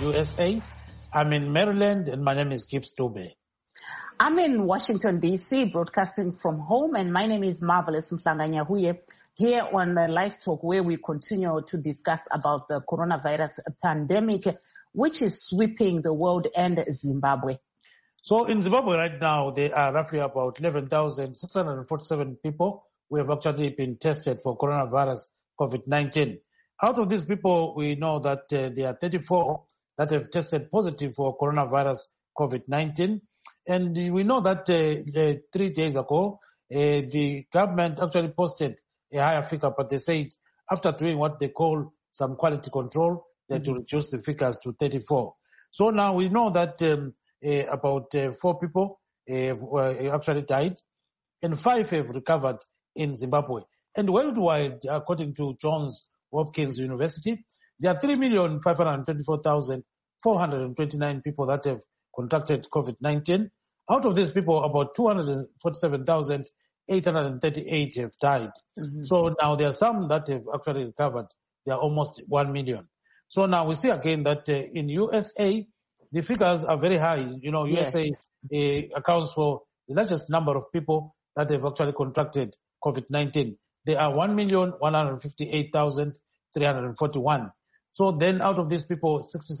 USA. I'm in Maryland, and my name is Gibbs Dube. I'm in Washington, D.C., broadcasting from home, and my name is Marvelous Mhlanganyahuye, here on the Live Talk, where we continue to discuss about the coronavirus pandemic, which is sweeping the world and Zimbabwe. So in Zimbabwe right now, there are roughly about 11,647 people who have actually been tested for coronavirus COVID-19. Out of these people, we know that there are 34 that have tested positive for coronavirus COVID-19. And we know that 3 days ago, the government actually posted a higher figure, but they said after doing what they call some quality control, that to reduce the figures to 34. So now we know that about 4 people actually died, and 5 have recovered in Zimbabwe. And worldwide, according to Johns Hopkins University, there are 3,524,429 people that have contracted COVID-19. Out of these people, about 247,838 have died. So now there are some that have actually recovered. They are almost 1 million. So now we see again that in USA, the figures are very high. You know, USA accounts for the largest number of people that have actually contracted COVID-19. There are 1,158,341. So then out of these people,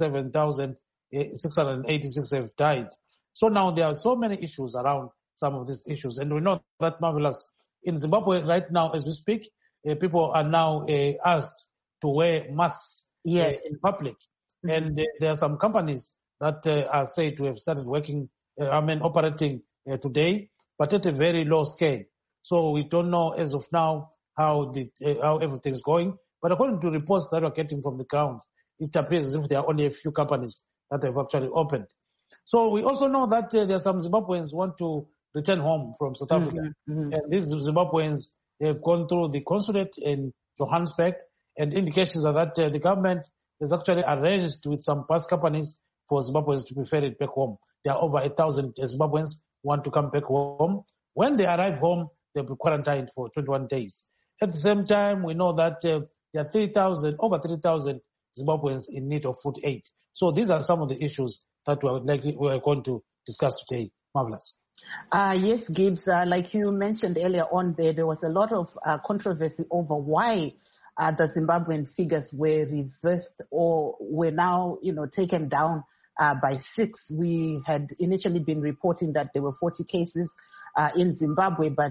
67,686 have died. So now there are so many issues around some of these issues. And we know that, Marvelous, in Zimbabwe right now, as we speak, people are now asked to wear masks in public. And there are some companies that are said to have started working, operating today, but at a very low scale. So we don't know as of now how everything is going. But according to reports that we're getting from the ground, it appears as if there are only a few companies that have actually opened. So we also know that there are some Zimbabweans who want to return home from South Africa. And these Zimbabweans have gone through the consulate in Johannesburg, and indications are that the government has actually arranged with some bus companies for Zimbabweans to be ferried back home. There are over 1,000 Zimbabweans who want to come back home. When they arrive home, they'll be quarantined for 21 days. At the same time, we know that there are over 3,000 Zimbabweans in need of food aid. So these are some of the issues that we are going to discuss today. Marvelous. Yes, Gibbs, like you mentioned earlier on there was a lot of controversy over why the Zimbabwean figures were reversed or were now, taken down by 6. We had initially been reporting that there were 40 cases in Zimbabwe, but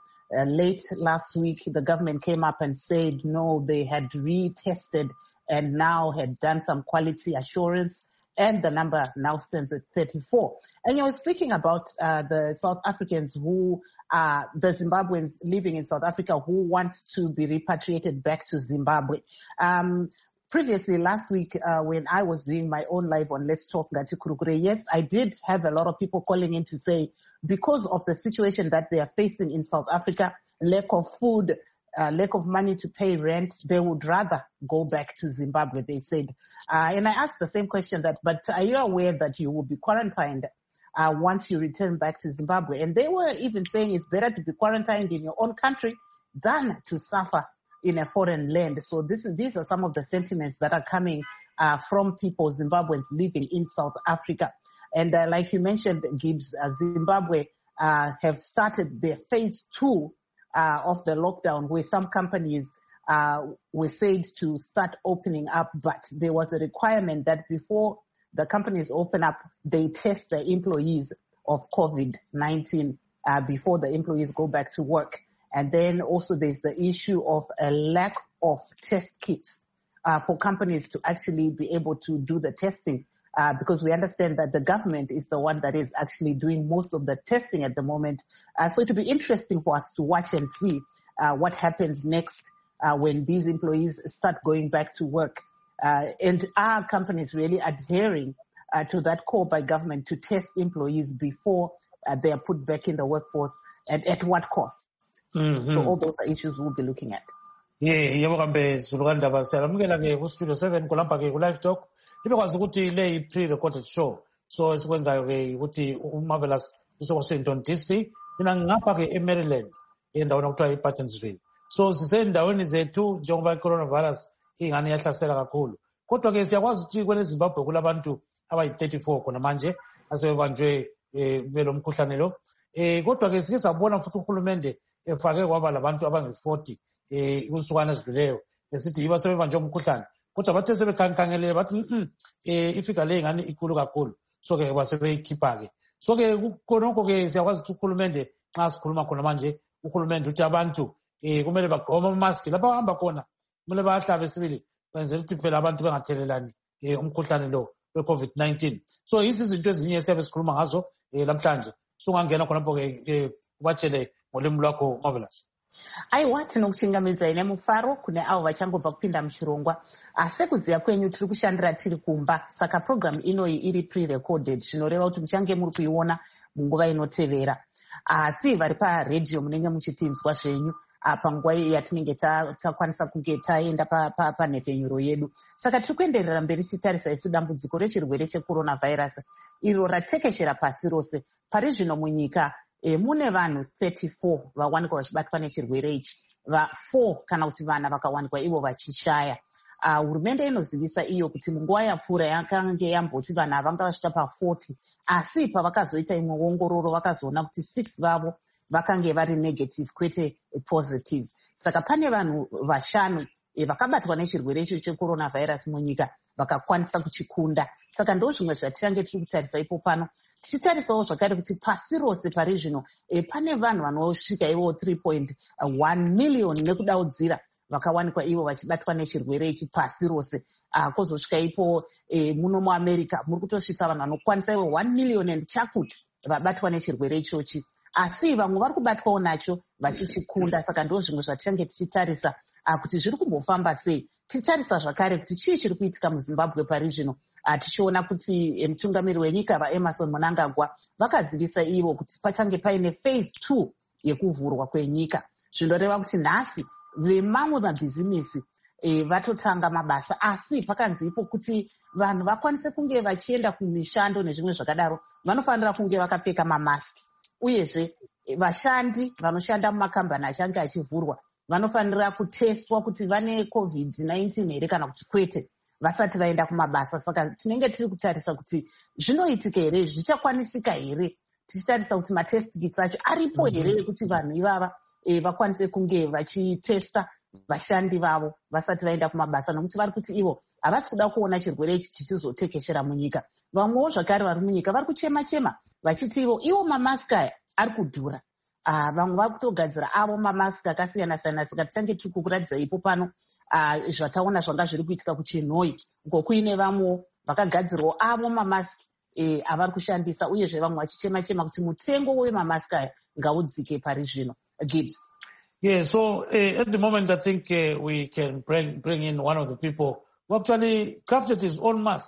late last week, the government came up and said, no, they had retested and now had done some quality assurance, and the number now stands at 34. And you were speaking about the South Africans who are the Zimbabweans living in South Africa who want to be repatriated back to Zimbabwe. Previously, last week, when I was doing my own live on Let's Talk Ngatikurukure, yes, I did have a lot of people calling in to say, because of the situation that they are facing in South Africa, lack of food, lack of money to pay rent, they would rather go back to Zimbabwe, they said. And I asked the same question but are you aware that you will be quarantined once you return back to Zimbabwe? And they were even saying it's better to be quarantined in your own country than to suffer in a foreign land. So these are some of the sentiments that are coming from people, Zimbabweans living in South Africa. And like you mentioned, Gibbs, Zimbabwe have started their phase 2 of the lockdown, where some companies were said to start opening up, but there was a requirement that before the companies open up, they test the employees of COVID-19 before the employees go back to work. And then also there's the issue of a lack of test kits for companies to actually be able to do the testing, because we understand that the government is the one that is actually doing most of the testing at the moment. So it will be interesting for us to watch and see what happens next when these employees start going back to work. And are companies really adhering to that call by government to test employees before they are put back in the workforce, and at what cost? So all those are issues we'll be looking at. Yebo kambe Zulukandaba siyalamukela ke ku Studio 7 kulapha ke ku Live Talk. Ibekwazi ukuthi le pre-recorded show. So esikwenzayo ke ukuthi uMarvelous useWashington DC, mina ngapha ke eMaryland endaweni okuthiwa ePattonsville. So sisendaweni zethu njengoba i-coronavirus ingane yahlasela kakhulu. kodwa ke siyakwazi ukuthi kwele Zimbabwe kulabantu abayi-34 khona manje asebebanjwe belo mkhuhlane lo. Kodwa ke sike sabona futhi uhulumende efake kwaba labantu abangi-40 kusukwana ezidluleyo esithi yiba sebebanjwe umkhuhlane, kodwa bathe sebekhangelele bathi ifika le ngani ikhulu kakhulu, so ke basebeyikhipha-ke. So ke khonokho ke siyakwazi ukuthi uhulumende nxa sikhuluma khona manje, uhulumende uthi abantu kumele bagqoke amamaski lapha bahamba khona, kumele bahlabe sibili kwenzela ukuthi phela abantu bengathelelani umkhuhlane lo we-COVID-19. So yizi izinto ezinye esiyabe sikhuluma ngazo namhlanje. Sungangena khonapho ke ubatshele ngolimi lwakho Marvelous. Aiwa, tinokuchingamidza ine mufaro kune avo vachangobva kupinda muchirongwa. Sekuziva kwenyu tiri kushandira tiri kumba, saka program inoi iri pre-recorded, zvinoreva kuti muchange muri kuiona munguva inotevera. Asi vari paredhiyo munenge muchitinzwa zvenyu panguva yatinenge takwanisa kunge taenda panhepfenyuro yedu. Saka tiri kuenderera mberi tichitarisa isu dambudziko rechirwere checoronavirus iro ratekeshera pasi rose. Pari zvino munyika mune vanhu 34 vawanikwa vachibatwa nechirwere ichi, 4 kana kuti vana vakawanikwa ivo vachishaya. Hurumende inozivisa iyo kuti munguva yapfuura yakange yamboti vanhu havanga vasvika pa40, asi pavakazoita imwe ongororo vakazoona kuti 6 vavo vakange vari negative kwete positive. Saka pane vanhu 5 vakabatwa nechirwere icho checoronavirus munyika vakakwanisa kuchikunda. Saka ndo zvimwe zvatichange tiri kutarisa ipo pano, tichitarisawo zvakare kuti pasi rose pari zvino pane vanhu vanosvika ivo 3.1 million nekudaudzira vakawanikwa ivo vachibatwa nechirwere ichi pasi rose. Kozosvika ipo muno muAmerica muri kutosvitsa vanhu vanokwanisa ivo 1 million and chakuti vabatwa nechirwere ichochi, asi vamwe vari kubatwawo nacho vachichikunda. Saka ndo zvimwe zvatichange tichitarisa kuti zviri kumbofamba sei. Tichitarisa zvakare kuti chii chiri kuitika muZimbabwe pari zvino. Tichiona kuti mutungamiri wenyika vaEmerson Mnangagwa vakazivisa ivo kuti pachange paine phase 2 yekuvhurwa kwenyika. Zvinoreva kuti nhasi vemamwe mabhizimisi vatotanga mabasa, asi pakanzi ipo kuti vanhu vakwanise kunge vachienda kumishando nezvimwe zvakadaro vanofanira kunge vakapfeka mamaski. Uyezve vashandi vanoshanda mumakambani achange achivhurwa vanofanira kutestwa kuti vane COVID-19 here kana kuti kwete vasati vaenda kumabasa. Saka tinenge tiri kutarisa kuti zvinoitika here, zvichakwanisika here. Tichitarisa kuti matest kits acho aripo here ekuti vanhu ivava vakwanise kunge vachitesta vashandi vavo vasati vaenda kumabasa, nokuti vari kuti ivo havasi kuda kuona chirwere ichi chichizotekeshera munyika. Vamwewo zvakare vari munyika vari kuchema-chema vachiti ivo mamaski aya ari kudhura. Vamwe vari kutogadzira avo mamaski akasiyana-siyana. Saka tichange tiri kukuratidza ipo pano zvataona zvanga zviri kuitika kuChinhoi, uko kuine vamwewo vakagadzirawo avo mamaski avari kushandisa, uyezve vamwe vachichema-chema kuti mutengo wemamaski aya ngaudzike pari zvino. Gibbs. Yeah, so at the moment I think we can bring in one of the people who actually crafted his own mask.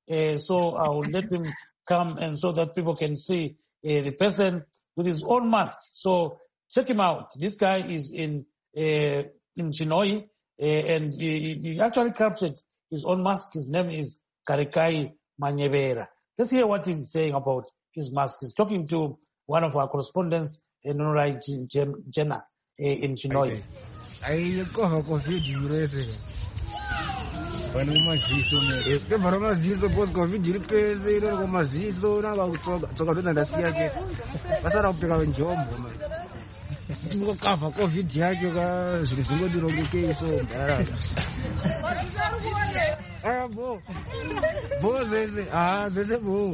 So I will let him come and so that people can see the person with his own mask. So check him out. This guy is in Chinhoi and he actually crafted his own mask. His name is Karikai Manyevera. Let's hear what he's saying about his mask. He's talking to one of our correspondents, Norai Jenna, in Chinhoi. I cover COVID urese. When maziso me. Kebara maziso post COVID iripeze iro ko maziso na kutoka ndo ndasikia ke. Basara kupeka njombo man. Ndingo cover COVID yacho ka zvingo dirongeke so ndara. Bo. Bo zeze. Zeze bo.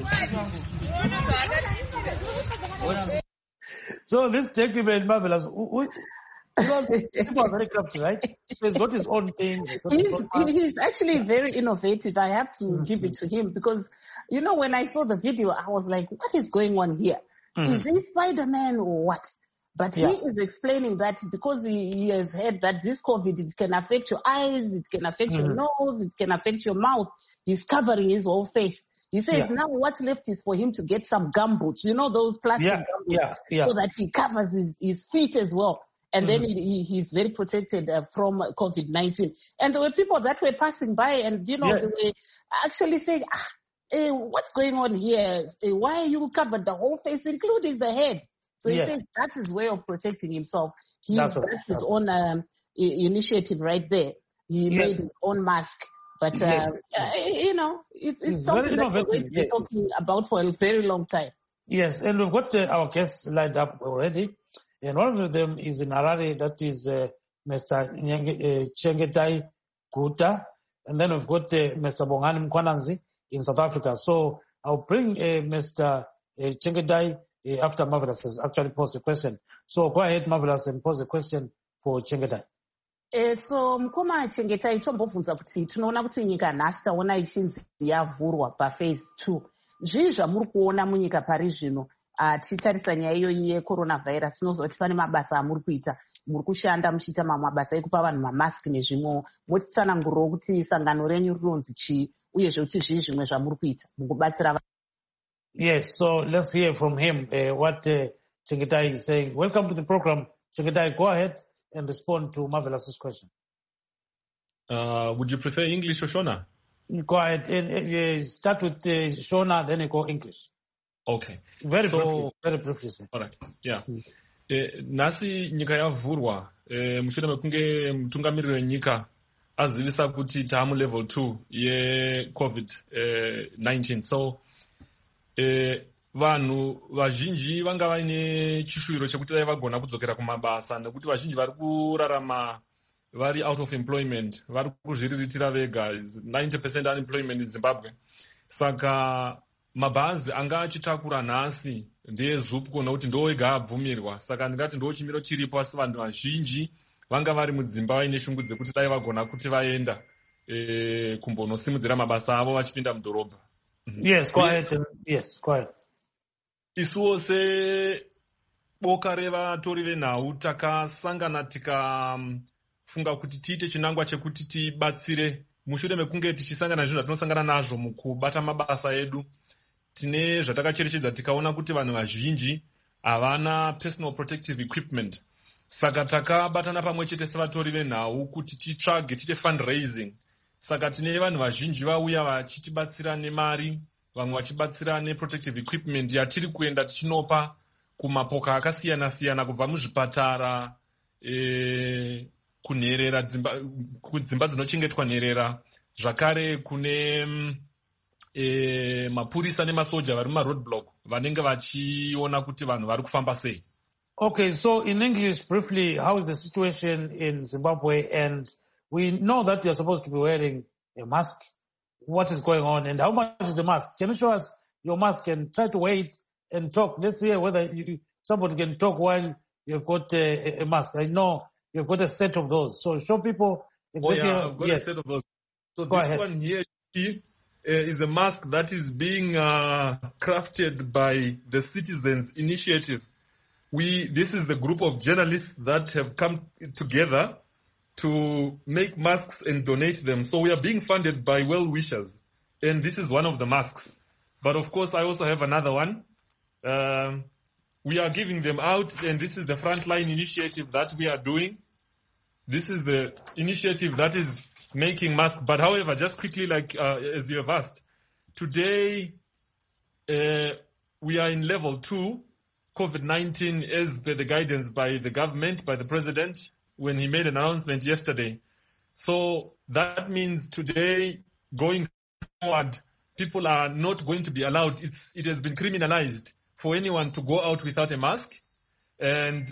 So this gentleman, Marvelous, people are very crafty, right? So he's got his own thing. He's actually very innovative. I have to give it to him because, when I saw the video, I was like, what is going on here? Is he Spider-Man or what? But he is explaining that because he has heard that this COVID, it can affect your eyes, it can affect your nose, it can affect your mouth. He's covering his whole face. He says now what's left is for him to get some gumboots, those plastic gumboots, so that he covers his feet as well. And then he's very protected from COVID-19. And there were people that were passing by and, they were actually saying, what's going on here? Why are you covered the whole face, including the head? So he says that's his way of protecting himself. That's his own initiative right there. He made his own mask. But, Yes. it's something that we've been talking about for a very long time. Yes, and we've got our guests lined up already. And one of them is in Harare, that is Mr. Chengetai Kuta. And then we've got Mr. Bongani Mkwananzi in South Africa. So I'll bring Mr. Chengetai after Marvelous has actually posed a question. So go ahead, Marvelous, and pose a question for Chengetai. So mukoma Chengetai tombobvunza kuti tinoona kuti nyika nhasi taona ichinzi yavhurwa paphase 2. Zvii zvamuri kuona munyika pari zvino tichitarisa nyaya iyoyi yecoronavirus? Tinozwa kuti pane mabasa amuri kuita, muri kushanda muchiita mamwe mabasa ekupa vanhu mamask nezvimwewo. Motitsanangurirawo kuti sangano renyu rinonzi chii uyezve kuti zvii zvimwe zvamuri kuita mukubatsira vanhu? Yes, so let's hear from him what Chengetai is saying. Welcome to the program, Chengetai. Go ahead and respond to Marvelous's question. Would you prefer English or Shona? Go ahead and start with Shona, then you go English. Okay. Very briefly. Sir. All right. Yeah. Nasi nyika yavhurwa mushure mekunge mutungamiriri wenyika azivisa kuti taamu level 2 ye-COVID-19. So vanhu vazhinji vanga vaine chishuwiro chekuti dai vagona kudzokera kumabasa nekuti vazhinji vari kurarama vari out of employment, vari kuzviriritira vega, 90% unemployment in Zimbabwe. Saka mabhazi anga achitakura nhasi ndeezupco nokuti ndoega abvumirwa. Saka ndingati ndo chimiro chiripo, asi vanhu vazhinji vanga vari mudzimba vaine shungu dzekuti dai vagona kuti vaenda kumbonosimudzira mabasa avo vachipinda mudhorobha. Yes, go ahead. Yes, go ahead. Isuwo seboka revatori venhau takasangana tikafunga kuti tiite chinangwa chekuti tibatsire mushure mekunge tichisangana zvinhu zvatinosangana nazvo mukubata mabasa edu. Tine zvatakacherechedza tikaona kuti vanhu vazhinji havana personal protective equipment. Saka takabatana pamwe chete sevatori venhau kuti titsvage tiite fundraising. Saka tine vanhu vazhinji vauya vachitibatsira nemari, vamwe vachibatsira neprotective equipment yatiri kuenda tichinopa kumapoka akasiyana-siyana kubva muzvipatara, kunherera, kudzimba dzinochengetwa nherera, zvakare kune mapurisa nemasoja vari mumaroadblock vanenge vachiona kuti vanhu vari kufamba sei. Okay, so in English, briefly, how is the situation in Zimbabwe? And we know that you're supposed to be wearing a mask. What is going on and how much is the mask? Can you show us your mask and try to wait and talk? Let's hear whether somebody can talk while you've got a mask. I know you've got a set of those. So show people exactly. Oh yeah, I've got a set of those. So Go this ahead. one here is a mask that is being crafted by the Citizens Initiative. This is the group of journalists that have come together to make masks and donate them. So we are being funded by well-wishers. And this is one of the masks. But of course, I also have another one. We are giving them out, and this is the frontline initiative that we are doing. This is the initiative that is making masks. But however, just quickly, like as you have asked, today we are in level 2, COVID-19, as per the guidance by the government, by the president, when he made an announcement yesterday. So that means today, going forward, people are not going to be allowed. It has been criminalized for anyone to go out without a mask. And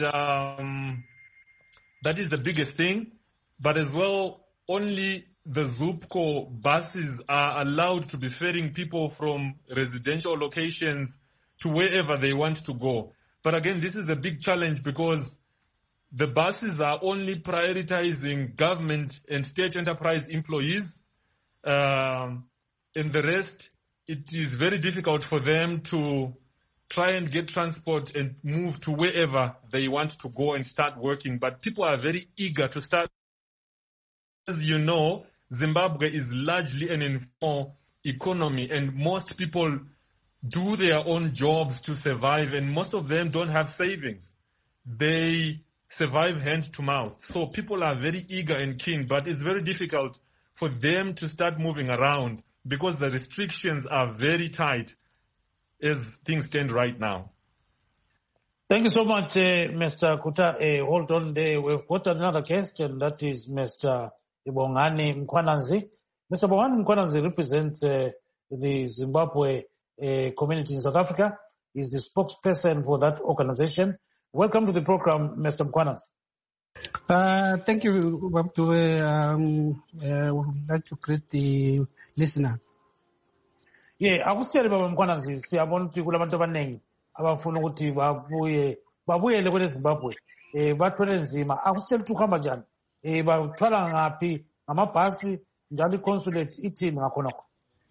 that is the biggest thing. But as well, only the Zupco buses are allowed to be ferrying people from residential locations to wherever they want to go. But again, this is a big challenge because the buses are only prioritizing government and state enterprise employees. And the rest, it is very difficult for them to try and get transport and move to wherever they want to go and start working. But people are very eager to start. As you know, Zimbabwe is largely an informal economy, and most people do their own jobs to survive, and most of them don't have savings. They survive hand to mouth. So people are very eager and keen, but it's very difficult for them to start moving around because the restrictions are very tight as things stand right now. Thank you so much, Mr. Kuta. Hold on there. We've got another guest, and that is Mr. Bongani Mkwananzi. Mr. Bongani Mkhwanazi represents the Zimbabwe community in South Africa. He's the spokesperson for that organization. Welcome to the program, Mr. Mkhwanazi. Thank you, Babdue. Would like to greet the listener. Yeah, akusitshele baba Mkhwanazi, siyabona ukuthi kulabantu abaningi abafuna ukuthi babuyele kwele Zimbabwe. Bathwele nzima. Akusitshele ukuthi ukuhamba njani. Bathwala ngaphi ngamabhasi njalo i-consulate ithini ngakhonokho.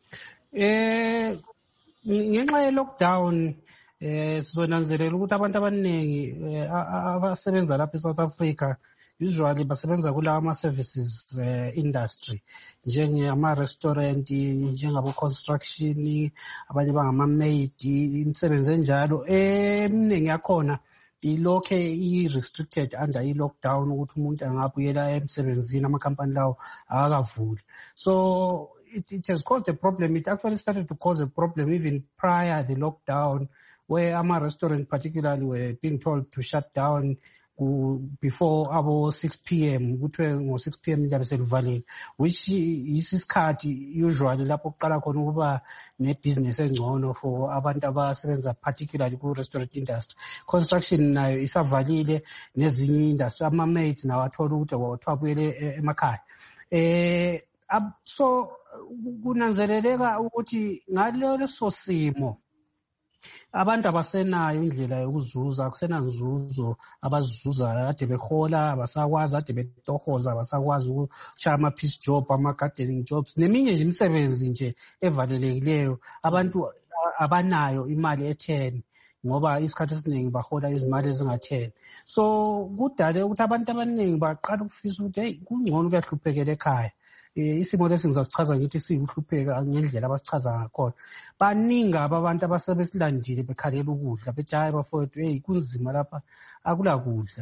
Ngenxa ye-lockdown sizonanzelela ukuthi abantu abaningi abasebenza lapha eSouth Africa usually basebenza kulawa ama-services industry njengama-restaurant, njengabo-construction, abanye bangama-maid, imisebenzi enjalo eminingi yakhona ilokhe i-restricted under i-lockdown ukuthi umuntu angabuyela emsebenzini, amakhampani lawo akakavuli. So it has caused a problem. It actually started to cause a problem even prior the lockdown, where ama-restaurant particularly were being told to shut down before about 6 p.m. kuthiwe ngo-6 p.m. liyabe selivalile, which isikhathi usually lapho kuqala khona ukuba nebhizinesi engcono for abantu abasebenza particularly ku-restaurant industry. Construction nayo isavalile, nezinye industry, ama-maids nawo athola ukuthi wabuyele emakhaya. So kunanzeleleka ukuthi ngaleso simo abantu abasenayo indlela yokuzuza, akusenanzuzo abazizuzayo, ade behola abasakwazi, ade betohoza abasakwazi ukushaya ama-piece job, ama-gardening jobs, neminye nje imisebenzi nje evalelekileyo. Abantu abanayo imali e-10 ngoba isikhathi esiningi bahola izimali ezinga-10. So kudale ukuthi abantu abaningi baqala ukufisa ukuthi hey, kungcono kuyahluphekela ekhaya. Isimo lesi ngizasichaza ngithi siyuhlupheka ngendlela abasichaza ngakhona. Baningi abantu abasebesilandile bekhalela ukudla, bethi hayi bafowethu, hey kunzima lapha akula kudla.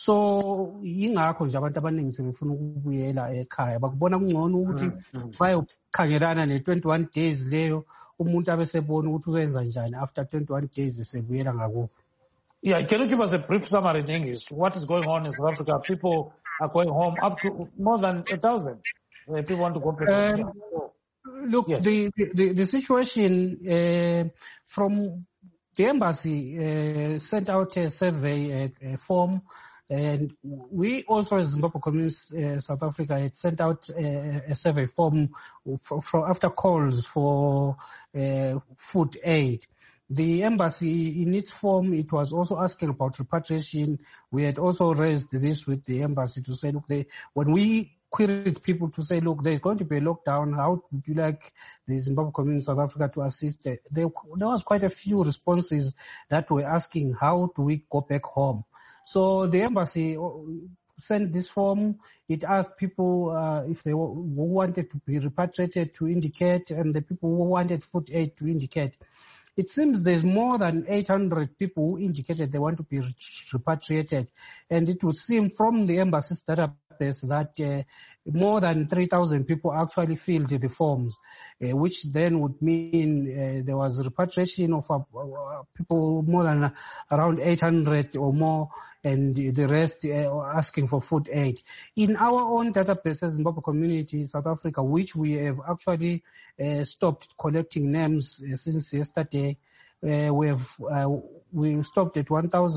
So yingakho nje abantu abaningi sebefuna ukubuyela ekhaya, bakubona kungcono ukuthi bayokhangelana ne-21 days leyo, umuntu abesebona ukuthi uyenza njani after 21 days esebuyela ngakubo. Yeah, can you give us a brief summary in English? What is going on in South Africa? People are going home, up to more than 1,000. People want to go back. Look, yes. the situation from the embassy sent out a survey form, and we also as Zimbabwe Community South Africa had sent out a survey form after calls for food aid. The embassy, in its form, it was also asking about repatriation. We had also raised this with the embassy to say, look, when we queried people to say, look, there's going to be a lockdown, how would you like the Zimbabwe community in South Africa to assist? There was quite a few responses that were asking, how do we go back home? So the embassy sent this form. It asked people if they who wanted to be repatriated to indicate, and the people who wanted food aid to indicate. It seems there's more than 800 people who indicated they want to be repatriated. And it would seem from the embassy's database that more than 3,000 people actually filled the forms, which then would mean there was repatriation of people more than around 800 or more, and the rest asking for food aid. In our own databases, Zimbabwe Community South Africa, which we have actually stopped collecting names since yesterday, we stopped at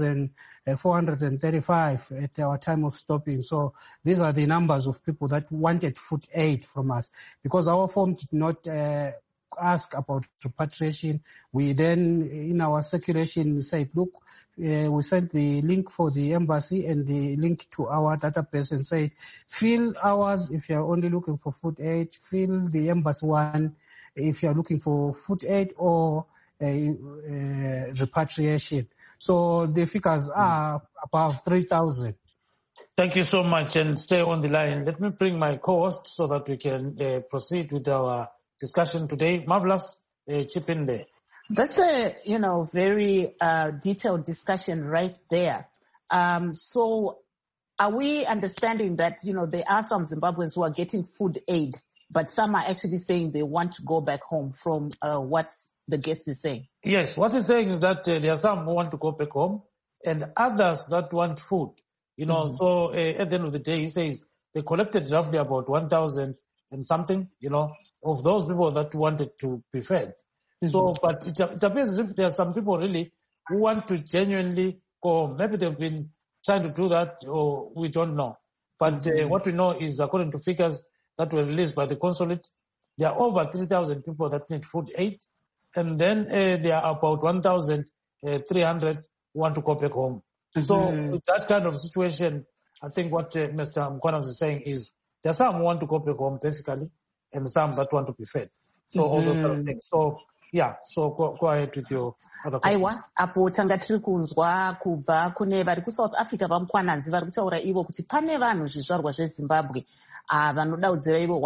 1,435 at our time of stopping. So these are the numbers of people that wanted food aid from us. Because our form did not ask about repatriation, we then, in our circulation, said, look, we sent the link for the embassy and the link to our database and say, fill ours if you're only looking for food aid, fill the embassy one if you're looking for food aid or repatriation. So the figures are above 3,000. Thank you so much, and stay on the line. Let me bring my co-host so that we can proceed with our discussion today. Marvelous, chip in there. That's a, very detailed discussion right there. So are we understanding that, there are some Zimbabweans who are getting food aid, but some are actually saying they want to go back home from what the guest is saying? Yes, what he's saying is that there are some who want to go back home and others that want food. So at the end of the day, he says they collected roughly about 1,000 and something, of those people that wanted to be fed. So, but it appears as if there are some people really who want to genuinely go home. Maybe they've been trying to do that, or we don't know. But what we know is, according to figures that were released by the consulate, there are over 3,000 people that need food aid. And then there are about 1,300 who want to go back home. So with that kind of situation, I think what Mr. Mkwanas is saying is there are some who want to go back home, basically, and some that want to be fed. So all those kind of things. So, yeah, so go ahead with your other question. Aiwa, apo tanga tiri kunzwa kubva kune vari kuSouth Africa vaMkwananzi vari kutaura ivo kuti pane vanhu zvizvarwa zveZimbabwe vanodaudzira ivo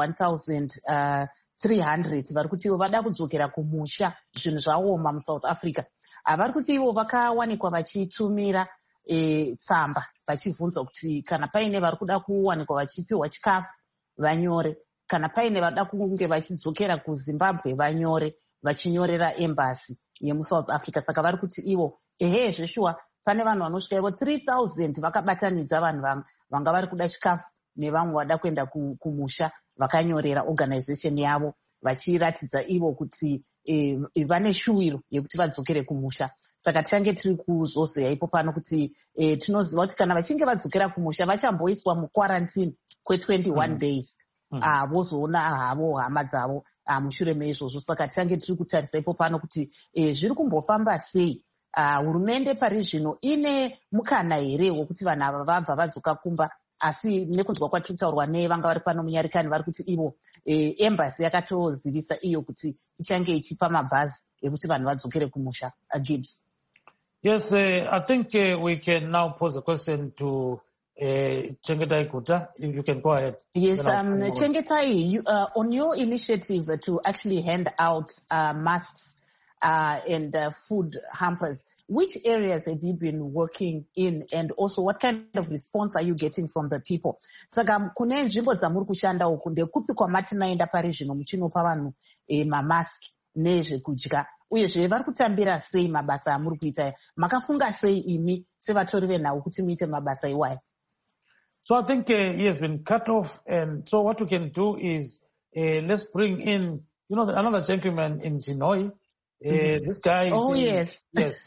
1,300 vari kuti ivo vada kudzokera kumusha, zvinhu zvaoma muSouth Africa. Vari kuti ivo vakawanikwa vachitumira tsamba vachibvunza kuti kana paine vari kuda kuwanikwa vachipiwa chikafu vanyore, kana paine vada kunge vachidzokera kuZimbabwe vanyore, vachinyorera embassy yemuSouth Africa. Saka vari kuti ivo zveshuwa pane vanhu vanosvika ivo 3,000 vakabatanidza vanhu vanga vari kuda chikafu nevamwe vada kuenda kumusha, vakanyorera organization yavo vachiratidza ivo kuti vane shuwiro yekuti vadzokere kumusha. Saka tichange tiri kuzozeya ipo pano kuti tinoziva kuti kana vachinge vadzokera kumusha vachamboiswa muquarantine kwe21 days. Vozoona havo hama dzavo mushure meizvozvo. Saka tichange tiri kutarisa ipo pano kuti zviri kumbofamba sei. Hurumende pari zvino ine mukana here wekuti vanhu ava vabva vadzoka kumba, asi nekunzwa kwatiri kutaurwa nevanga vari pano munyarikani vari kuti ivo embassy yakatozivisa iyo kuti ichange ichipa mabhazi ekuti vanhu vadzokere kumusha. Gibbs. Yes, I think we can now pose a question to Chengetai Kuta. You can go ahead. Yes, Chengetai, on your initiative to actually hand out masks and food hampers, which areas have you been working in, and also what kind of response are you getting from the people? Saka kune nzvimbo dzamuri kushanda uku ndekupi kwamati maenda pari zvino muchinopa vanhu mamaski nezvekudya, uyezve vari kutambira sei mabasa amuri kuita? Makafunga sei imi sevatori venhau kuti muite mabasa iwaya? So I think he has been cut off, and so what we can do is let's bring in, another gentleman in Chinhoyi. This guy. Yes.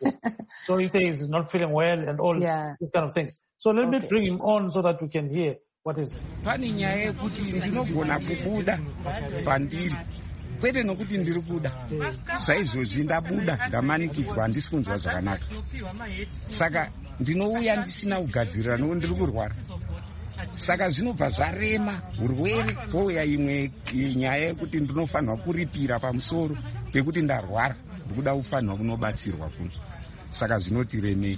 So he says he's not feeling well and all these kind of things. So let me bring him on so that we can hear what is. Pani nyaya yekuti ndinogona kubuda pandiri kwete nokuti ndiri kuda, saizvozvi ndabuda ndamanikidzwa handisi kunzwa zvakanaka, saka ndinouya ndisina kugadzirira nokuti ndiri kurwara. Saka zvinobva zvarema urwere pouya imwe nyaya yekuti ndinofanirwa kuripira pamusoro pekuti ndarwara, ndikuda kufanirwa kunobatsirwa kuno. Saka zvinotiremei.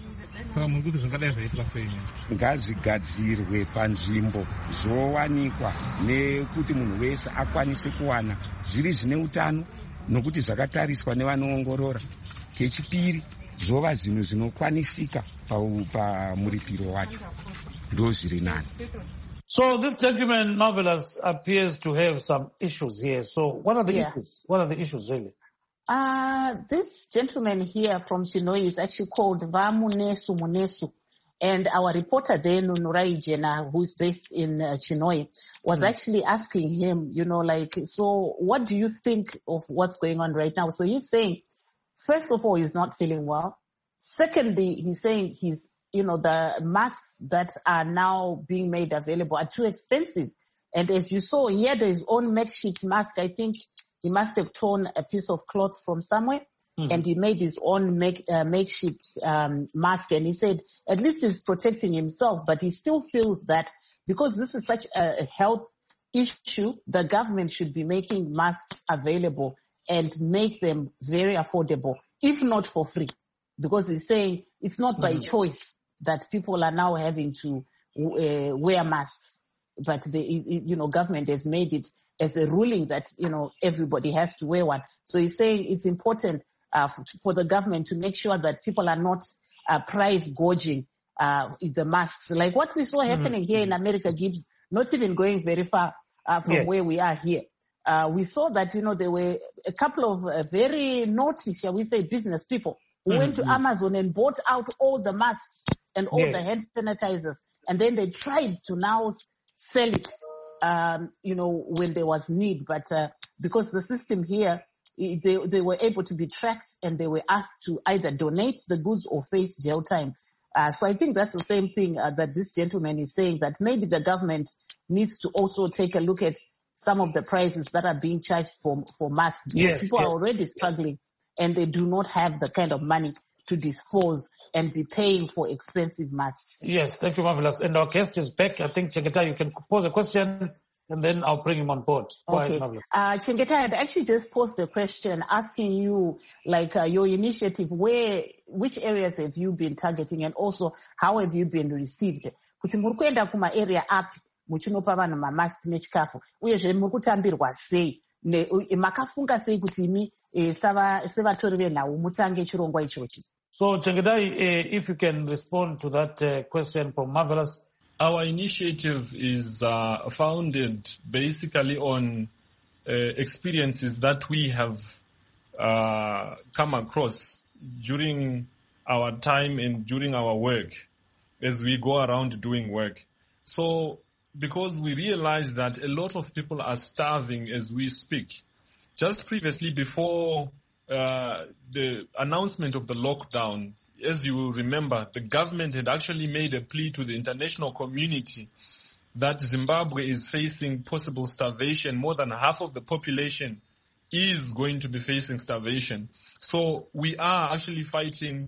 Ngazvigadzirwe panzvimbo zvowanikwa nekuti munhu wese akwanise kuwana zviri zvine utano nokuti zvakatariswa nevanoongorora. Kechipiri zvova zvinhu zvinokwanisika pamuripiro wacho. Ndozviri nani. So this gentleman, Marvelous, appears to have some issues here. So what are the issues? What are the issues really? This gentleman here from Chinhoyi is actually called Vamunesu Munesu. And our reporter there, Nunurai Jena, who is based in Chinhoyi, was actually asking him, so what do you think of what's going on right now? So he's saying, first of all, he's not feeling well. Secondly, he's saying the masks that are now being made available are too expensive. And as you saw, he had his own makeshift mask. I think he must have torn a piece of cloth from somewhere, and he made his own makeshift mask. And he said, at least he's protecting himself, but he still feels that because this is such a health issue, the government should be making masks available and make them very affordable, if not for free. Because he's saying it's not by choice that people are now having to wear masks, but the government has made it as a ruling that everybody has to wear one. So he's saying it's important for the government to make sure that people are not price gouging the masks, like what we saw happening here in America. Gibbs, not even going very far from where we are here. We saw that there were a couple of very naughty, shall we say, business people who went to Amazon and bought out all the masks and all the hand sanitizers, and then they tried to now sell it when there was need, but because the system here, they were able to be tracked and they were asked to either donate the goods or face jail time. So I think that's the same thing that this gentleman is saying, that maybe the government needs to also take a look at some of the prices that are being charged for masks. Yes, people are already struggling and they do not have the kind of money to dispose and be paying for expensive masks. Yes, thank you, Marvelous. And our guest is back. I think, Chengeta, you can pose a question and then I'll bring him on board. Go ahead, Marvelous. Chengeta, I had actually just posed a question asking you, your initiative, which areas have you been targeting and also how have you been received? Kuti muri kuenda kuma area api muchinopa vanhu mamask nechikafu uyezve muri kutambirwa sei makafunga sei kuti imi sevatori venhau mutange chirongwa ichochi? So, Chengetai, if you can respond to that question from Marvelous. Our initiative is founded basically on experiences that we have come across during our time and during our work as we go around doing work. So, because we realize that a lot of people are starving as we speak. Just previously, before the announcement of the lockdown, as you remember, the government had actually made a plea to the international community that Zimbabwe is facing possible starvation. More than half of the population is going to be facing starvation. So we are actually fighting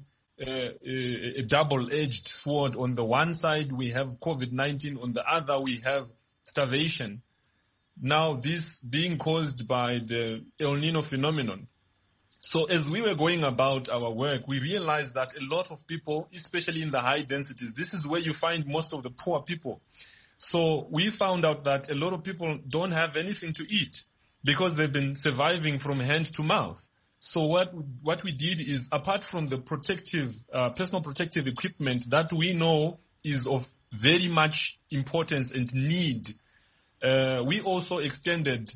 a double-edged sword. On the one side, we have COVID-19. On the other, we have starvation. Now, this being caused by the El Nino phenomenon. So as we were going about our work, we realized that a lot of people, especially in the high densities, this is where you find most of the poor people. So we found out that a lot of people don't have anything to eat because they've been surviving from hand to mouth. So what we did is, apart from the personal protective equipment that we know is of very much importance and need, we also extended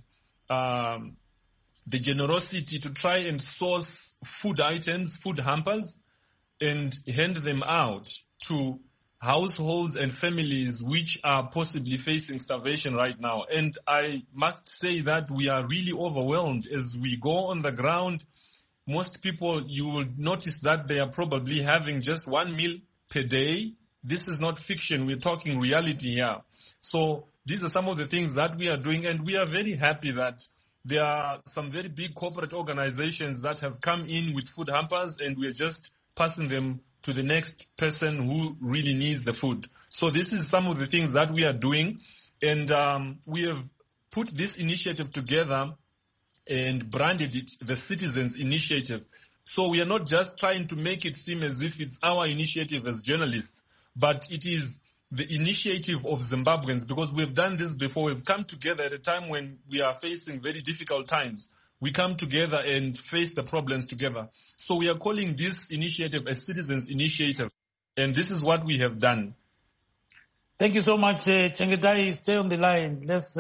the generosity to try and source food items, food hampers, and hand them out to households and families which are possibly facing starvation right now. And I must say that we are really overwhelmed as we go on the ground. Most people, you will notice that they are probably having just one meal per day. This is not fiction. We're talking reality here. So these are some of the things that we are doing, and we are very happy that there are some very big corporate organizations that have come in with food hampers, and we're just passing them to the next person who really needs the food. So this is some of the things that we are doing, and we have put this initiative together and branded it the Citizens Initiative. So we are not just trying to make it seem as if it's our initiative as journalists, but it is the initiative of Zimbabweans, because we've done this before. We've come together at a time when we are facing very difficult times. We come together and face the problems together. So we are calling this initiative a Citizens Initiative, and this is what we have done. Thank you so much, Chengetai. Stay on the line. Let's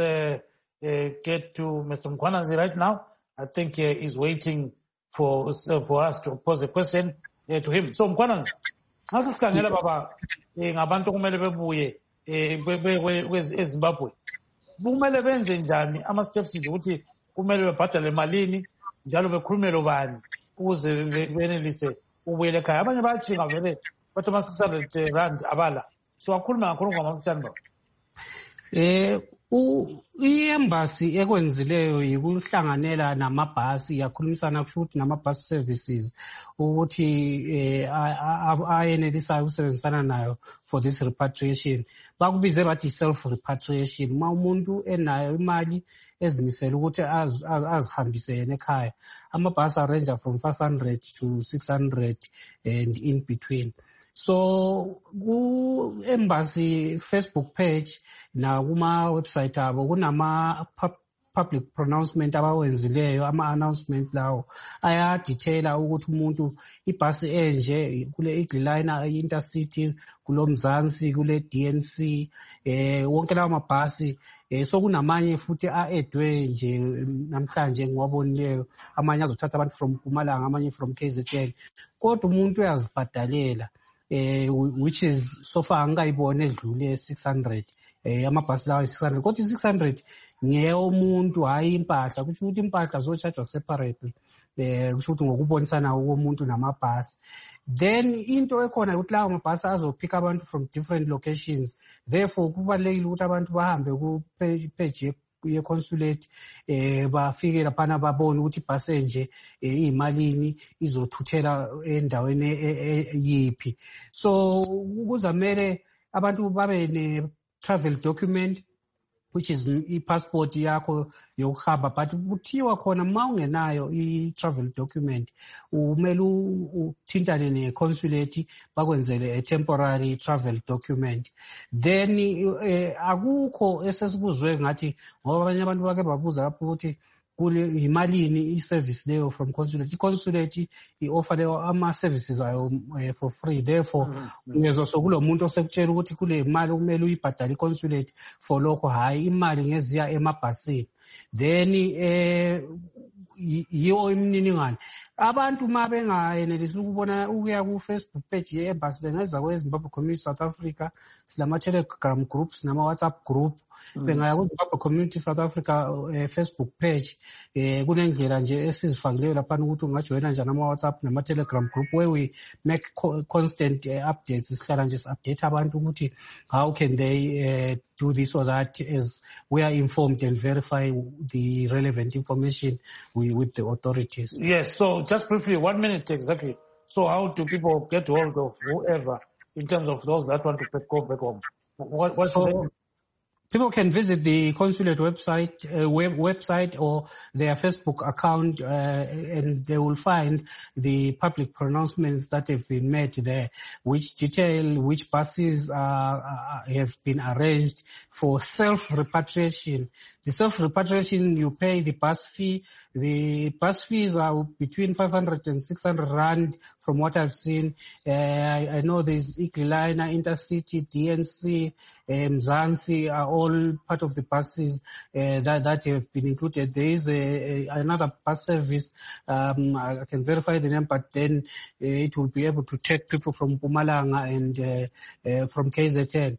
get to Mr. Mkhwanazi right now. I think he's waiting for us to pose a question to him. So Mkhwanazi, ngathi sikhangela baba ngabantu kumele bebuye eZimbabwe. Kumele benze njani ama steps nje ukuthi kumele bebhadale malini njalo bekhulumele bani ukuze benelise ubuyele ekhaya. Abanye bayachinga vele bathi ama 600 rand abala. So akhuluma ngakhona ngomamtshani baba. I-embassy ekwenzileyo yikuhlanganela namabhasi, yakhulumisana futhi nama-bus services ukuthi ayenelisayo ukusebenzisana nayo for this repatriation. Bakubize bathi self-repatriation. Ma umuntu enayo imali ezimisela ukuthi azihambise yena ekhaya. Amabhasi arrange from 500 to 600 and in between. So ku-embassy Facebook page na kuma-website abo kunama-public pronouncement abawenzileyo, ama-announcements lawo ayadetaila ukuthi umuntu ibhasi enje kule Eagle Liner, i-Intercity, kulo Mzansi, kule DNC, wonke lawo mabhasi. So kunamanye futhi aedwe nje namhlanje ngiwabonileyo, amanye azothatha abantu from Mpumalanga, amanye from KZN. Kodwa umuntu uyazibhadalela, which is so far angayibone edlule 600 amabhasi lawa 600 kodwa 600 ngeyomuntu hayi impahla kusho ukuthi impahla zochajwa separately kusho ukuthi ngokubonisana komuntu namabhasi. Then into ekhona ukuthi lawo mabhasi azopick abantu from different locations, therefore kubalulekile ukuthi abantu bahambe ku-page ye-consulate bafike laphana babone ukuthi ibhasi enje iyimalini izothuthela endaweni yiphi. So kuzamele abantu babe ne-travel document which is i-passport yakho yokuhamba, but kuthiwa khona ma ungenayo i-travel document umele uthintane ne-consulate bakwenzele a-temporary travel document. Then akukho esesikuzwe ngathi ngoba abanye abantu bake babuza lapho ukuthi imalini i-service leyo from consulate. I-consulate i-offer leyo ama-services ayo for free, therefore ungezwa sokulo muntu osekutshela ukuthi kule mali kumele uyibhadale i-consulate for lokho, hayi imali ngeziya emabhasini. Then yiyo imininingwane. Abantu ma bengayenelisi ukubona ukuya ku-Facebook page ye-embassy bengeza kwe-Zimbabwe Community South Africa, silama-Telegram groups nama-WhatsApp group. Bengaya ku-Zimbabwe Community South Africa Facebook page. Kunendlela nje esizifakileyo laphana ukuthi ungajoyina njani ama-WhatsApp nama-Telegram group where we make constant updates. Sihlala nje si-update abantu ukuthi how can they do this or that as we are informed and verify the relevant information with the authorities. Yes, so just briefly, 1 minute exactly. So how do people get hold of whoever in terms of those that want to go back home? What's the name? People can visit the consulate website or their Facebook account, and they will find the public pronouncements that have been made there, which detail which buses have been arranged for self-repatriation. The self-repatriation, you pay the bus fee. The bus fees are between 500 and 600 rand from what I've seen. I know there's Eagleliner, Intercity, DNC, Mzansi are all part of the buses that have been included. There is another bus service, I can verify the name, but then it will be able to take people from Mpumalanga and from KZN.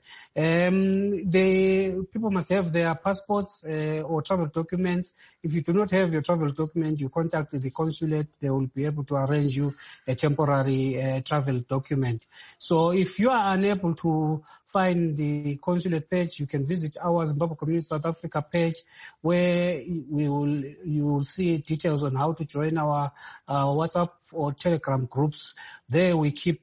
The people must have their passports or travel documents. If you do not have your travel document, you contact the consulate. They will be able to arrange you a temporary travel document. So if you are unable to find the consulate page, you can visit our Zimbabwe Community South Africa page, where you will see details on how to join our WhatsApp or Telegram groups. There we keep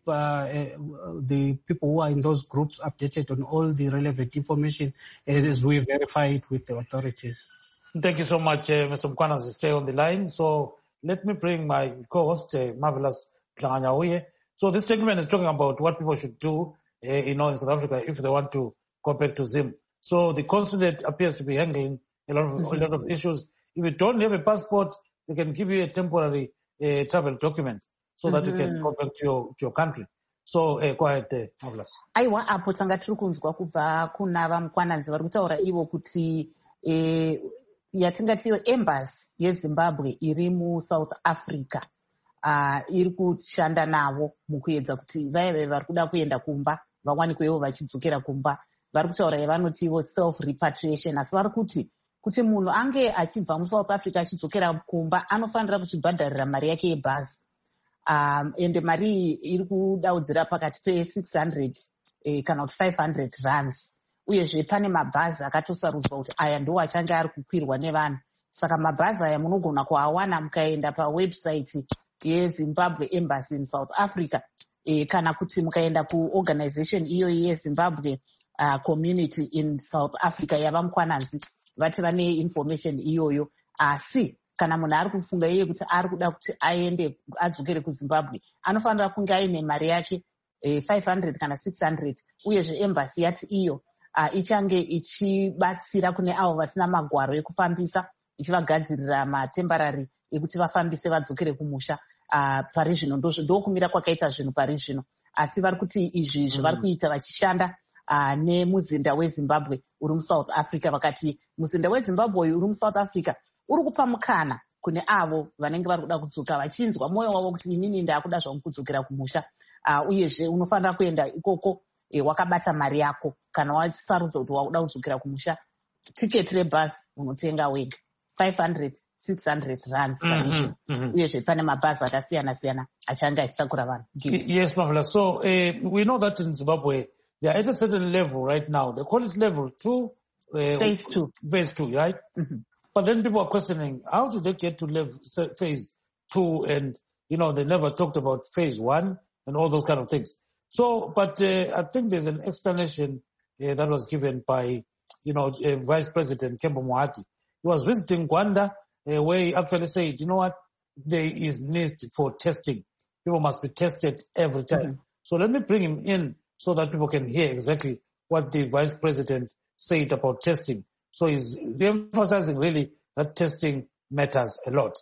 the people who are in those groups updated on all the relevant information as we verify it with the authorities. Thank you so much, Mr. Mkwana. Stay on the line. So let me bring my co-host, Marvelous Planganyahuye. So this segment is talking about what people should do in South Africa if they want to go back to Zim. So the consulate appears to be handling a lot of issues. If you don't have a passport, they can give you a temporary travel document so that you can go back to your country. So go ahead, Marvelous. Aiwa apo tanga tiri kunzwa kubva kuna vamukwananzi vari kutaura ivo kuti yatingatiyo embassy yeZimbabwe iri muSouth Africa iri kushanda navo mukuedza kuti vaive vari kuda kuenda kumba vawanikwewo vachidzokera kumba. Vari kutaura yavanoti ivo self repatriation, asi vari kuti munhu ange achibva muSouth Africa achidzokera kumba anofanira kuchibhadharira mari yake yebhazi. Ende mari iyi iri kudaudzira pakati pe600 kana kuti 500 rands. Uyezve pane mabhazi akatosarudzwa kuti aya ndo achange ari kukwirwa nevanhu. Saka mabhazi aya munogona kuawana mukaenda pawebsite yeZimbabwe Embassy in South Africa, kana kuti mukaenda kuorganization iyo yeZimbabwe Community in South Africa yavamukwananzi vati vane information iyoyo. Asi kana munhu ari kufunga iye kuti ari kuda kuti aende adzokere kuZimbabwe, anofanira kunge aine mari yake 500 kana 600. Uyezve embassy yati iyo ichange ichibatsira kune avo vasina magwaro ekufambisa, ichivagadzirira matemporary ekuti vafambise vadzokere kumusha. Pari zvino ndokumira kwakaita zvinhu pari zvino, asi vari kuti izvi zvavari kuita vachishanda nemuzinda weZimbabwe uri muSouth Africa. Vakati muzinda weZimbabwe uri muSouth Africa uri kupa mukana kune avo vanenge vari kuda kudzoka vachinzwa mwoyo wavo kuti inini ndakuda zvangu kudzokera kumusha. Uyezve unofanira kuenda ikoko wakabata mari yako kana wasarudza kuti wakuda kudzokera kumusha, tiketi rebhasi unotenga wega 500 600 rands paisho. Uyezve pane mabhazi akasiyana-siyana achange achitakura vanhu. Yes, Marvelous. So we know that in Zimbabwe, they are at a certain level right now. They call it level 2. Phase 2. Phase 2, right? But then people are questioning, how did they get to phase 2? And, they never talked about phase 1 and all those kind of things. So, but I think there's an explanation that was given by, Vice President Kembo Mohati. He was visiting Gwanda, where he actually said, there is need for testing. People must be tested every time. So let me bring him in so that people can hear exactly what the Vice President said about testing. So he's emphasizing really that testing matters a lot.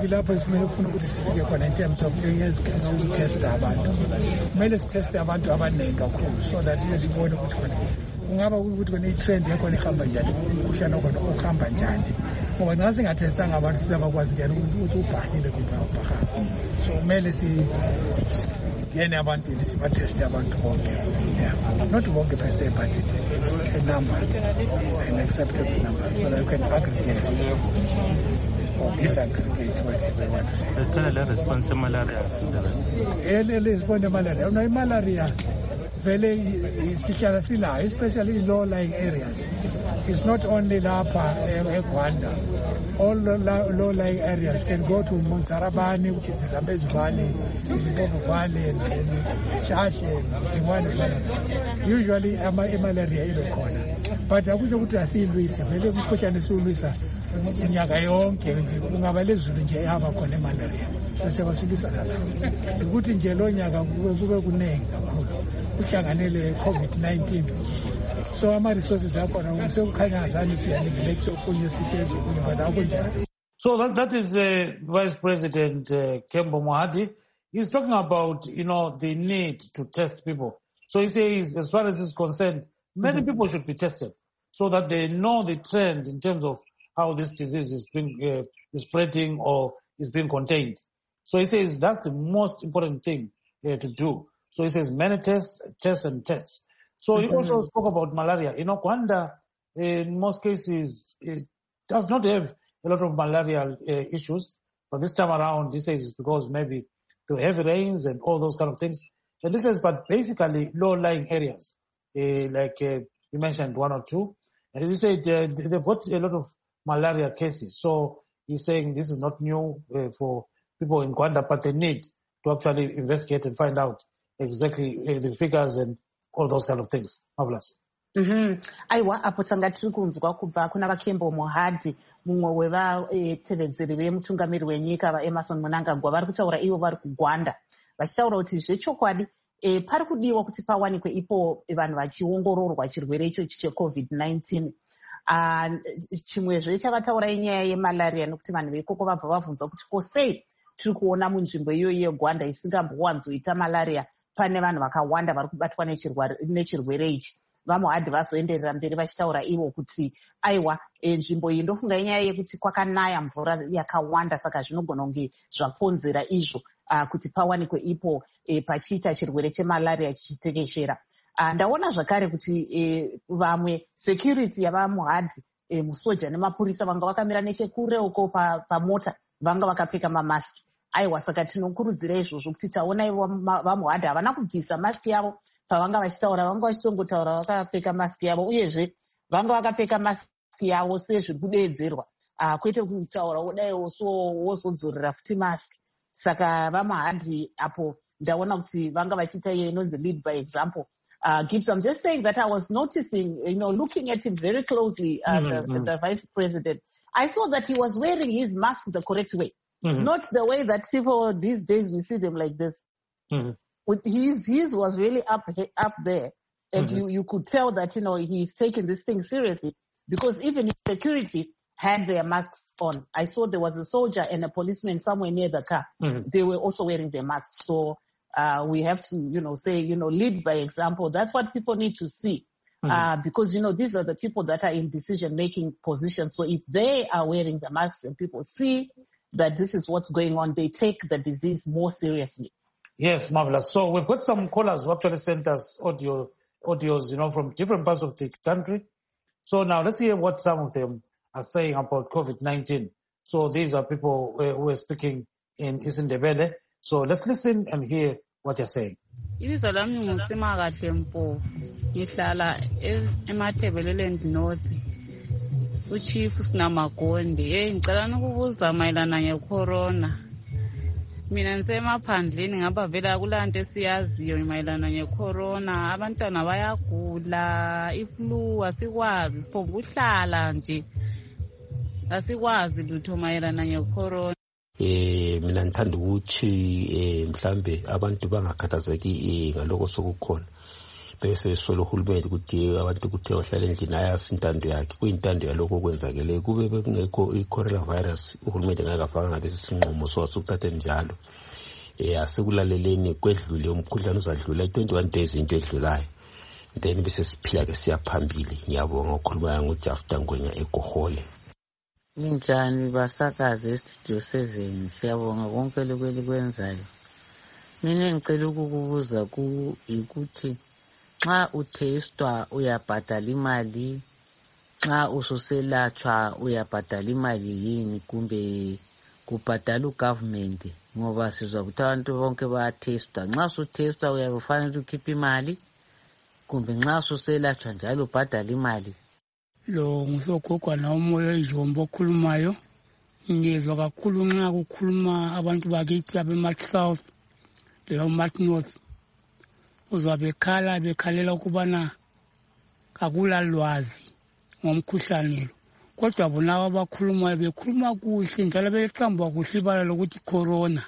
Ungaba ukuthi kone trend yakho ihamba njani ukushana khona ukuhamba njani ngoba nxa singatestanga abantu sizabakwazi njani ukuthi ubhahile kumbe awubhahanga. So kumele siyene abantu sibateste abantu bonke, not bonke per se, but a number, an acceptable number, so that you can aggregate or disaggregate whatever want to say. The kind of response to malaria. Response to malaria. No, malaria especially in low-lying areas. It's not only Lapa and Gwanda. All low-lying areas can go to Montarabani, which is the Zambezi Valley, Limpopo Valley, and Shashe, and Zimwane Valley. Usually, malaria is a corner. But I wish I would have seen Luisa. Maybe we put on Luisa. Nyagayonke, ungabalezulu nje yaba khona malaria. Bese basubisa lapha. Ukuthi nje lo nyaka kube kunengi kakhulu. Uhlanganele COVID-19. So ama resources akhona usekukhanya ngazani siyaneglect okunye sisenze kunye but akunjalo. So that is Vice President Kembo Mohati. He's talking about, the need to test people. So he says, as far as is concerned, many people should be tested so that they know the trend in terms of how this disease is being is spreading or is being contained. So he says that's the most important thing to do. So he says many tests. So he also spoke about malaria. Gwanda, in most cases, it does not have a lot of malarial issues. But this time around, he says it's because maybe the heavy rains and all those kind of things. And this is, but basically low-lying areas, like you mentioned, 1 or 2. And he said they've got a lot of malaria cases. So he's saying this is not new for people in Gwanda, but they need to actually investigate and find out exactly the figures and all those kind of things. Marvelous. Aiwa apo tanga tiri kunzwa kubva kuna vaKembo Mohati, mumwe wevatevedzeri vemutungamiri wenyika vaEmmerson Mnangagwa vari kutaura ivo vari kuGwanda vachitaura kuti zvechokwadi pari kudiwa kuti pawanikwe ipo vanhu vachiongororwa chirwere ichochi cheCovid-19. Chimwezve chavataura inyaya yemalaria nekuti vanhu veikoko vabva vabvunza kuti kosei tiri kuona munzvimbo iyoyi yeGwanda isingambowanzoita malaria pane vanhu vakawanda vari kubatwa nechirwere ichi. VaMohati vazoenderera mberi vachitaura ivo kuti aiwa nzvimbo iyi ndofunga inyaya yekuti kwakanaya mvura yakawanda saka zvinogona kunge zvakonzera izvo kuti pawanikwe ipo pachiita chirwere chemalaria chichitekeshera. Ndaona zvakare kuti vamwe security yavaMohati musoja nemapurisa vanga vakamira nechekure uko pamota vanga vakapfeka mamaski. Aiwa saka tinokurudzira izvozvo kuti taona ivo vaMohati havana kubvisa maski yavo pavanga vachitaura, vanga vachitongotaura vakapfeka maski yavo uyezve vanga vakapfeka maski yavo sezviri kudeedzerwa kwete kutaura wodai wozodzorera futi maski. Saka vaMohati apo ndaona kuti vanga vachiita iyo inonzi lead by example. Gibbs, I'm just saying that I was noticing, looking at him very closely, the Vice President. I saw that he was wearing his mask the correct way, not the way that people these days we see them like this. With his was really up there, and you could tell that he's taking this thing seriously because even his security had their masks on. I saw there was a soldier and a policeman somewhere near the car. They were also wearing their masks. So we have to, say, lead by example. That's what people need to see. Because, these are the people that are in decision-making positions. So if they are wearing the masks and people see that this is what's going on, they take the disease more seriously. Yes, marvelous. So we've got some callers who actually sent us audio audios, from different parts of the country. So now let's hear what some of them are saying about COVID-19. So these are people who are speaking in isiNdebele. So let's listen and hear what they're saying. Ibizo lami nguSimakahle Mpofu. Ngihlala eMathebeleland North. Uchief Sinamagonde. Ngicela ukubuza mayelana ngecorona. Mina ngisemaphandleni ngaba vela kulanto esiyaziyo mayelana ngecorona. Abantwana bayagula, iflu asikwazi siphoba ukuhlala nje. Asikwazi lutho mayelana ngecorona. Mina ngithanda ukuthi mhlambe abantu bangakhathazeki ngaloko sokukhona bese sola uhulumeni ukuthi abantu ukuthi bahlale endlini ayasi intando yakhe kuyintando yaloko okwenzakele kube bekungekho i-coronavirus uhulumeni ngakafaka ngalesi sinqumo sokuthatha njalo asekulaleleni kwedlule umkhuhlane uzadlula 21 days into edlulayo then bese siphila ke siyaphambili ngiyabonga ukukhuluma ngoJafta Ngwenya eGohole. Ninjani basakaze estudio 7 siyabonga konke lokweli kwenzayo. Mina ngicela ukukubuza ukuthi xa uthestwa uyabhadala imali, xa ususelatshwa uyabhadala imali yini kumbe kubhadala ugovernment ngoba sizwa ukuthi abantu bonke bayathestwa. Nxa usuthestwa uyabe ufanele ukhiphe imali kumbe nxa ususelatshwa njalo ubhadala imali. Lo ngusogogwana umoya eJombo okhulumayo. Ngizwa kakhulu nxa kukhuluma abantu bakithi abeMarch South leMarch North. Uzwa bekhalela ukubana kakula lwazi ngomkhuhlane lo. Kodwa bona abakhulumayo bekhuluma kuhle njalo beqamba kuhle ibala lokuthi corona.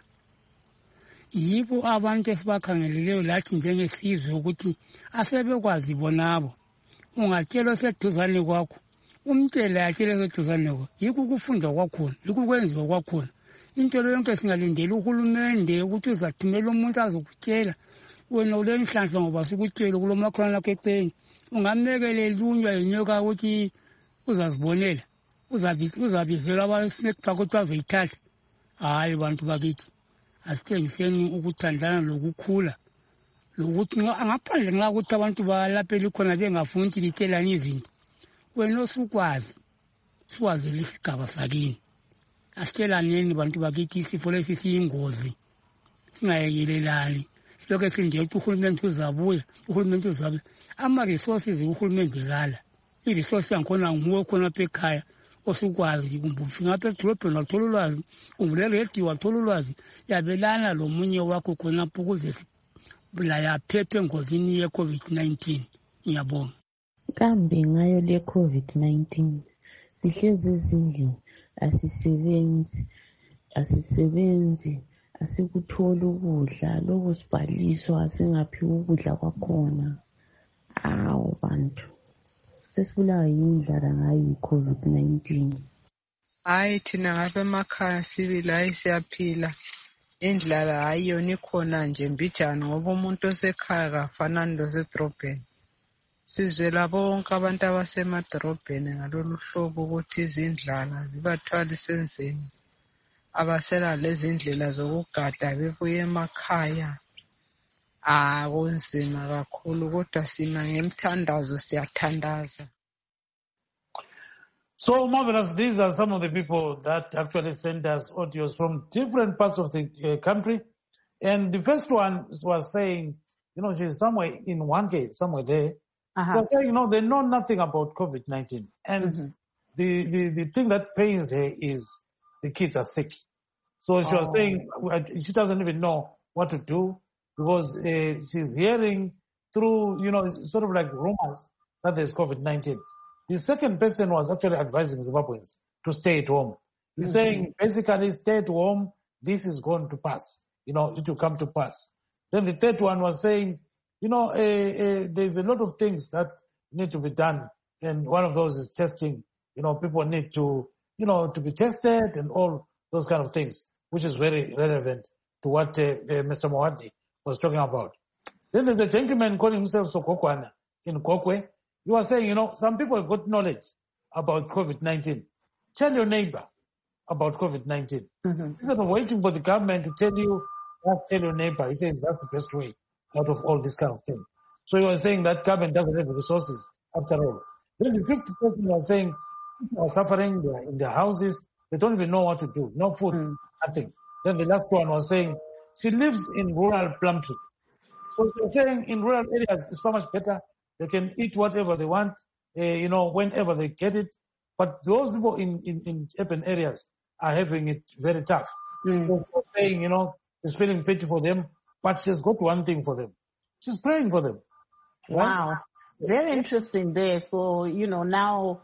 Yibo abantu esibakhangeleleyo lathi njengesizwe ukuthi asebekwazi bonabo. Ungatshela seduzane kwakho umtshela yatshela seduzane kwakho yikho ukufunda kwakhona yikho kwenziwa kwakhona into yonke singalindela uhulumende ukuthi uzathumela umuntu azokutshela wena ulenhlanhla ngoba sikutshela kulomakholana lakho eqeni ungamekele lunywa inyoka ukuthi uzazibonela uzabizela abanesnake park ukuthi bazoyithatha. Hayi bantu bakithi asithengiseni ukuthandana lokukhula lokuthi ngaphandle nxa ukuthi abantu balaphela khona bengafuni ukuthi litshelane izinto wena osukwazi lesigaba sakini asitshelaneni bantu bakithi isifo lesi siyingozi singayekelelani lokho sinje ukuthi uhulumende uzabuya ama-resources uhulumende kala i-resource yankhona nguwe khona apha ekhaya osukwazi kumbe ufika apha edolobheni wathola ulwazi uvule radio wathola ulwazi yabelana lo munye wakho khonapho ukuze yaphephe engozini ye-COVID-19. Ngiyabonga. Kambe ngayo le COVID-19 sihlezi ezindlini asisebenzi asikuthola ukudla lokhu sibhaliswa asingaphiwa ukudla kwakhona. Awu bantu sesibulawa yindlala ngayo i-COVID-19. Hayi thina ngapha emakhaya sibili hayi siyaphila. Indlala ayiyona ikhona nje mbijana ngoba umuntu osekhaya kafanani losedrobheni. Sizwela bonke abantu abasemadrobheni ngalolu hlobo ukuthi izindlala zibathwalisa enzeni. Abasela lezi ndlela zokugada bebuye emakhaya. Kunzima kakhulu kodwa sina ngemthandazo siyathandaza. So, Marvelous, these are some of the people that actually send us audios from different parts of the country. And the first one was saying, she's somewhere in one case, somewhere there. They're saying, they know nothing about COVID-19. And the thing that pains her is the kids are sick. So she was saying she doesn't even know what to do because she's hearing through, sort of like rumors that there's COVID-19. The second person was actually advising Zimbabweans to stay at home. He's saying, basically, stay at home. This is going to pass. It will come to pass. Then the third one was saying, there's a lot of things that need to be done. And one of those is testing. People need to, to be tested and all those kind of things, which is very relevant to what Mr. Moadi was talking about. Then there's a gentleman calling himself Sokokwana in Kokwe. He was saying, some people have got knowledge about COVID-19. Tell your neighbor about COVID-19. Instead of waiting for the government to tell you, tell your neighbor. He says that's the best way out of all this kind of thing. So you are saying that government doesn't have the resources after all. Then the fifth person was saying people are suffering, they are in their houses, they don't even know what to do, no food, nothing. Then the last one was saying she lives in rural Plumtree. So she's saying in rural areas it's so much better. They can eat whatever they want, whenever they get it. But those people in urban areas are having it very tough. So she's saying, she's feeling pity for them, but she's got one thing for them. She's praying for them. Wow. Very interesting there. So, now,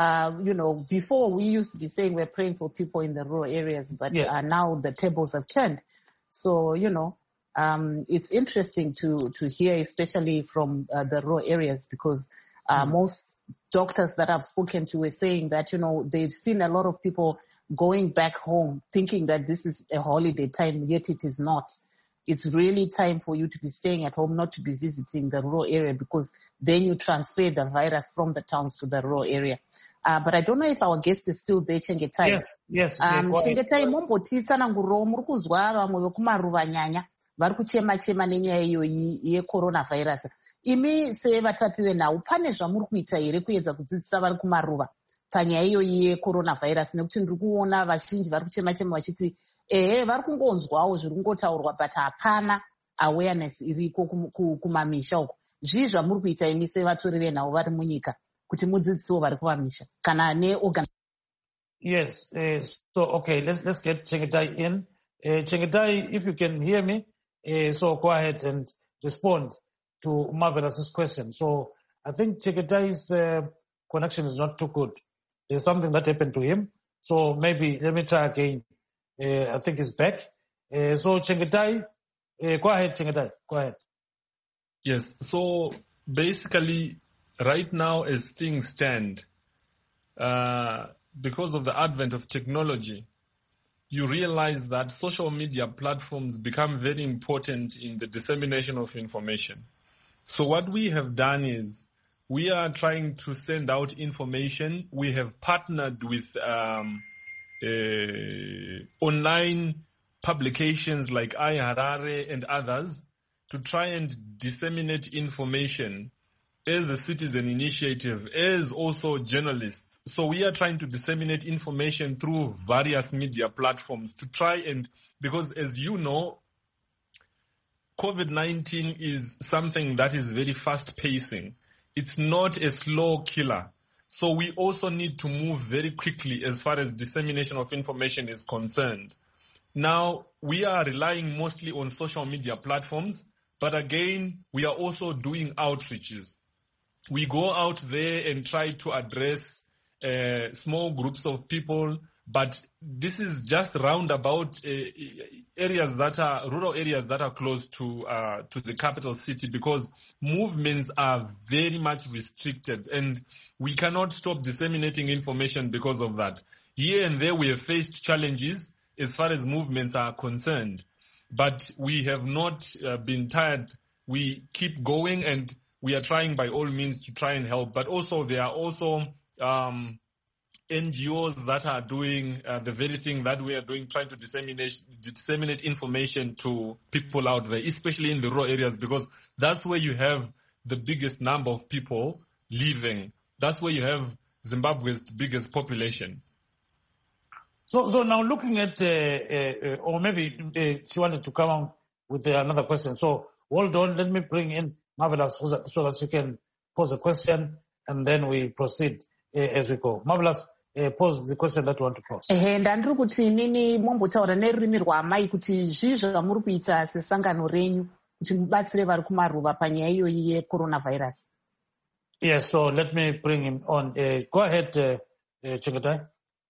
before we used to be saying we're praying for people in the rural areas, but now the tables have turned. So, it's interesting to hear, especially from the rural areas, because most doctors that I've spoken to were saying that, they've seen a lot of people going back home thinking that this is a holiday time, yet it is not. It's really time for you to be staying at home, not to be visiting the rural area, because then you transfer the virus from the towns to the rural area. But I don't know if our guest is still there, Chengetai. Yes. Chengetai, mumbotitsananguro muri kuzwa vamwe vekumaruva nyanya vari kuchema nenyaya iyoyi yecoronavirus. Imi sevatapiwe nhau pane zvamuri kuita here kuedza kudzidzisa vari kumaruva panyaya iyoyi yecoronavirus, nekuti ndiri kuona vazhinji vari kuchema vachiti vari kungonzwawo zviri kungotaurwa but hapana awareness iriko kumamisha uko. Zvii zvamuri kuita imi sevatori venhau vari munyika kuti mudzidzisewo vari kumamisha kana Yes, so okay, let's get Chengetai in. Chengetai, if you can hear me, so go ahead and respond to Marvelous's question. So I think Chengetai's connection is not too good. There's something that happened to him. So maybe let me try again. I think he's back. So Chengetai, go ahead, Chengetai. Go ahead. Yes. So basically, right now, as things stand, because of the advent of technology, you realize that social media platforms become very important in the dissemination of information. So what we have done is we are trying to send out information. We have partnered with online publications like iHarare and others to try and disseminate information as a citizen initiative, as also journalists. So we are trying to disseminate information through various media platforms to try and, because as you know, COVID-19 is something that is very fast-pacing. It's not a slow killer. So we also need to move very quickly as far as dissemination of information is concerned. Now, we are relying mostly on social media platforms, but again, we are also doing outreaches. We go out there and try to address small groups of people, but this is just roundabout areas that are rural areas that are close to the capital city, because movements are very much restricted and we cannot stop disseminating information because of that. Here and there we have faced challenges as far as movements are concerned, but we have not been tired. We keep going and we are trying by all means to try and help, but also there are also NGOs that are doing the very thing that we are doing, trying to disseminate information to people out there, especially in the rural areas, because that's where you have the biggest number of people living. That's where you have Zimbabwe's biggest population. So now looking at, or maybe she wanted to come on with another question. So hold on, let me bring in Marvelous so that she can pose a question and then we proceed as we go. Marvelous, pose the question that you want to pose. Ndandiri kuti nini mombotaura nerurimi rwamai kuti zvii zvamuri kuita sesangano renyu kuti mubatsire vari kumaruva panyaya iyoyi yecoronavirus. Yes, so let me bring him on. Go ahead, Chengetai.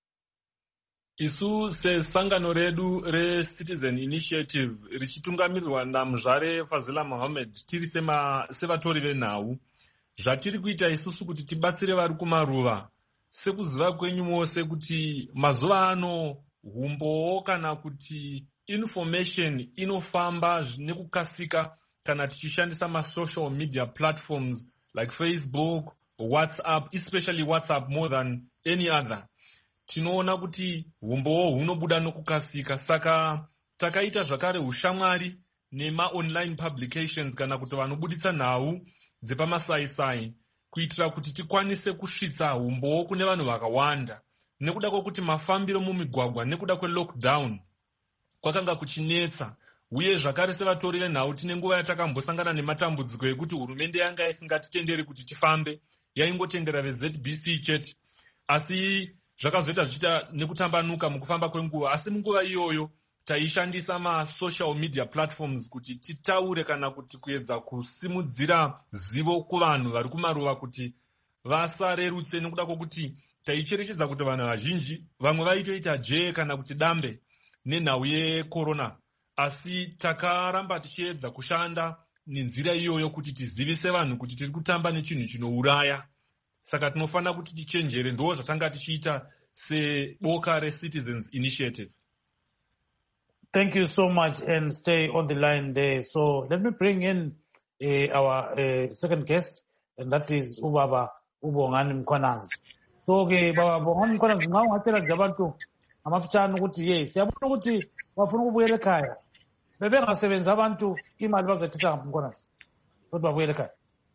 Isu sesangano redu re-Citizen Initiative richitungamirirwa naMuzvare Fazila Mohammed tiri sevatori venhau, zvatiri kuita isusu kuti tibatsire vari kumaruva sekuziva kwenyu mose kuti mazuva ano humbowo kana kuti information inofamba nekukasika kana tichishandisa ma-social media platforms like Facebook, WhatsApp, especially WhatsApp more than any other. Tinoona kuti humbowo hunobuda nokukasika, saka takaita zvakare ushamwari nema online publications kana kuti vanobuditsa nhau dzepamasai-sai kuitira kuti tikwanise kusvitsa umbowo kune vanhu vakawanda, nekuda kwokuti mafambiro mumigwagwa nekuda kwelockdown kwakanga kuchinetsa, uye zvakare sevatori venhau tine nguva yatakambosangana nematambudziko ekuti hurumende yanga isingatitenderi kuti tifambe, yaingotendera veZBC chete, asi zvakazoita zvichiita nekutambanuka mukufamba kwenguva. Asi munguva iyoyo taishandisa masocial media platforms kuti titaure kana kuti kuedza kusimudzira zivo kuvanhu vari kumaruva kuti vasarerutse, nekuda kwokuti taicherechedza kuti vanhu vazhinji vamwe vaitoita jee kana kuti dambe nenhau yekorona, asi takaramba tichiedza kushanda nenzira iyoyo kuti tizivise vanhu kuti tiri kutamba nechinhu chinouraya. Saka tinofanira kuti tichenjere, ndo zvatanga tichiita seboka reCitizens Initiative. Thank you so much, and stay on the line there. So let me bring in our second guest, and that is Ubaba Ubongani Mkhwanazi. So Baba Ubongani Mkhwanazi, ngaungatshela nje abantu amafitshane ukuthi yes, siyabona ukuthi bafuna ukubuyela ekhaya. Bebengasebenza abantu imali bazayithatha Mkhwanazi ukuthi babuyele ekhaya.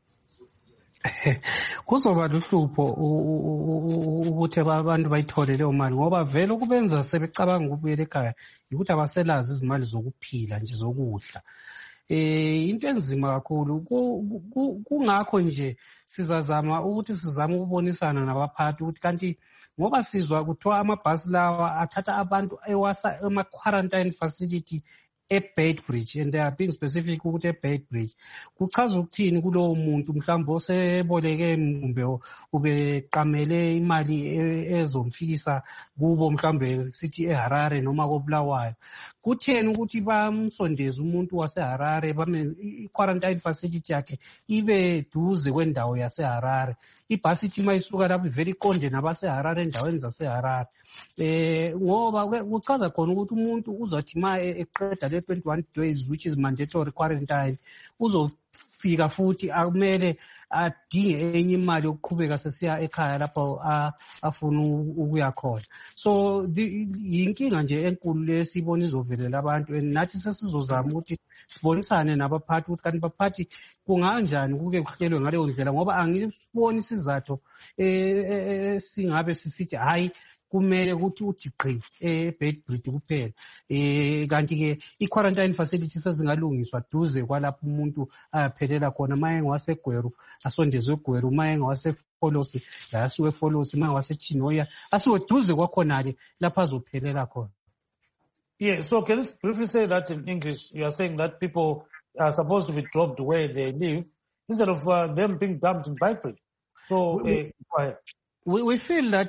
Kuzoba luhlupho ukuthi abantu bayithole leyo mali, ngoba vele ukubenza sebecabanga ukubuyela ekhaya ukuthi abaselazi izimali zokuphila nje zokudla. Into enzima kakhulu, kungakho nje sizazama ukubonisana nabaphathi ukuthi kanti ngoba sizwa kuthiwa amabhasi lawa athatha abantu ewasa ema-quarantine facility eBeitbridge, and they are being specific ukuthi eBeitbridge, kuchaza ukuthini kulowo muntu mhlawumbe oseboleke kumbe ubeqamele imali ezomfikisa kubo mhlawumbe sithi eHarare noma koBulawayo, kutheni ukuthi bamsondeze umuntu waseHarare i-quarantine facility yakhe ibe duze kwendawo yaseHarare? Ibhasi ithi mayisuka lapho ivele iqonde nabaseHarare endaweni zaseHarare. Ngoba kuchaza khona ukuthi umuntu uzothi ma eqeda le 21 days which is mandatory quarantine, uzofika futhi akumele adinge enye imali yokuqhubeka sesiya ekhaya lapho afuna ukuya khona. So yinkinga nje enkulu lesibona izovelela abantu, and nathi sesizozama ukuthi sibonisane nabaphathi ukuthi kanti baphathi kunganjani kuke kuhlelwe ngaleyo ndlela, ngoba angisiboni isizathu singabe sisithi hayi kumele ukuthi uthi gqi eBeitbridge kuphela. Kanti-ke i-quarantine facility sezingalungiswa duze kwalapho umuntu ayaphelela khona. Uma engawaseGweru asondezwe eGweru, uma engawasefolosi asiwe efolosi, uma engawasechinoya asiwe duze kwakhona-ke lapho azophelela khona. Yeah, so can you briefly say that in English? You are saying that people are supposed to be dropped where they live instead of them being dumped in Beitbridge. So we feel that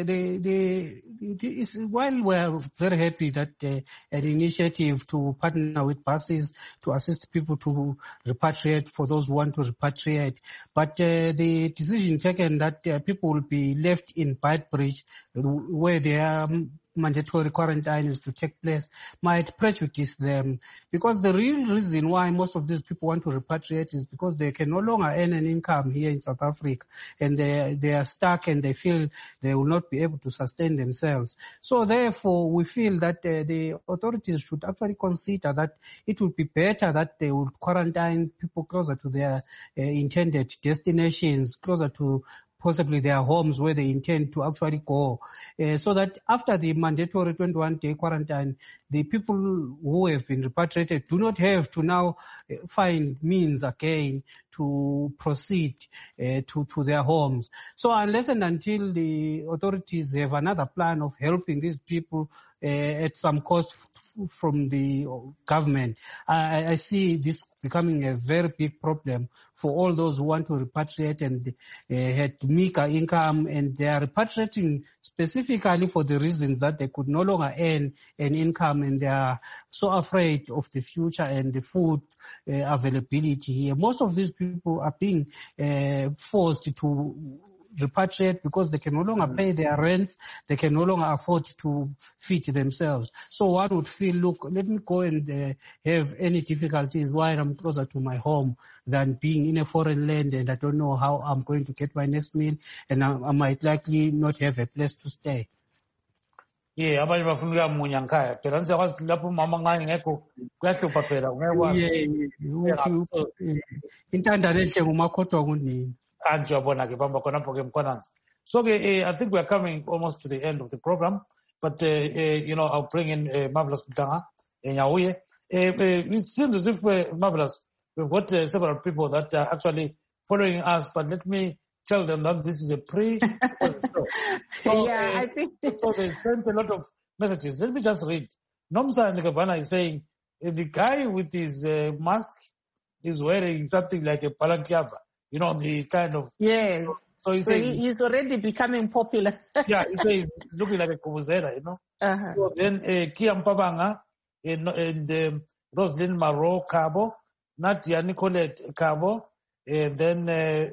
while we are very happy that an initiative to partner with buses to assist people to repatriate for those who want to repatriate, but the decision taken that people will be left in Beitbridge where they are mandatory quarantine is to take place might prejudice them, because the real reason why most of these people want to repatriate is because they can no longer earn an income here in South Africa, and they are stuck and they feel they will not be able to sustain themselves. So therefore we feel that the authorities should actually consider that it would be better that they would quarantine people closer to their intended destinations, closer to possibly their homes where they intend to actually go, so that after the mandatory 21-day quarantine, the people who have been repatriated do not have to now find means again to proceed to their homes. So unless and until the authorities have another plan of helping these people at some cost from the government, I see this becoming a very big problem for all those who want to repatriate and had meager income, and they are repatriating specifically for the reasons that they could no longer earn an income, and they are so afraid of the future and the food availability here. Most of these people are being forced to repatriate because they can no longer pay their rents, they can no longer afford to feed themselves. So one would feel, look, let me go and have any difficulties while I'm closer to my home than being in a foreign land and I don't know how I'm going to get my next meal, and I might likely not have a place to stay. Yeah, abanye bafuna ukuyamunya ngikhaya phela nisiyakwazi ukuthi lapho umama nqane ngekho kuyahlupha phela intandane enhle ngumakhodwa kunini. Anti uyabona-ke bamba khonapho-ke mkhwananzi. So-ke I think we are coming almost to the end of the program, but I'll bring in Marvelous Mhlanga Nyahuye. It seems as if Marvelous, we've got several people that are actually following us, but let me tell them that this is a pre-show. I think so. They sent a lot of messages. Let me just read. Nomsa Nkabana is saying the guy with his mask is wearing something like a palanquiaba. The kind of So he's already becoming popular. Yeah, he says looking like a Kubuzera, So then Kia Mpabanga and Rosalind Maro Cabo, Nadia Nicolette Cabo, and then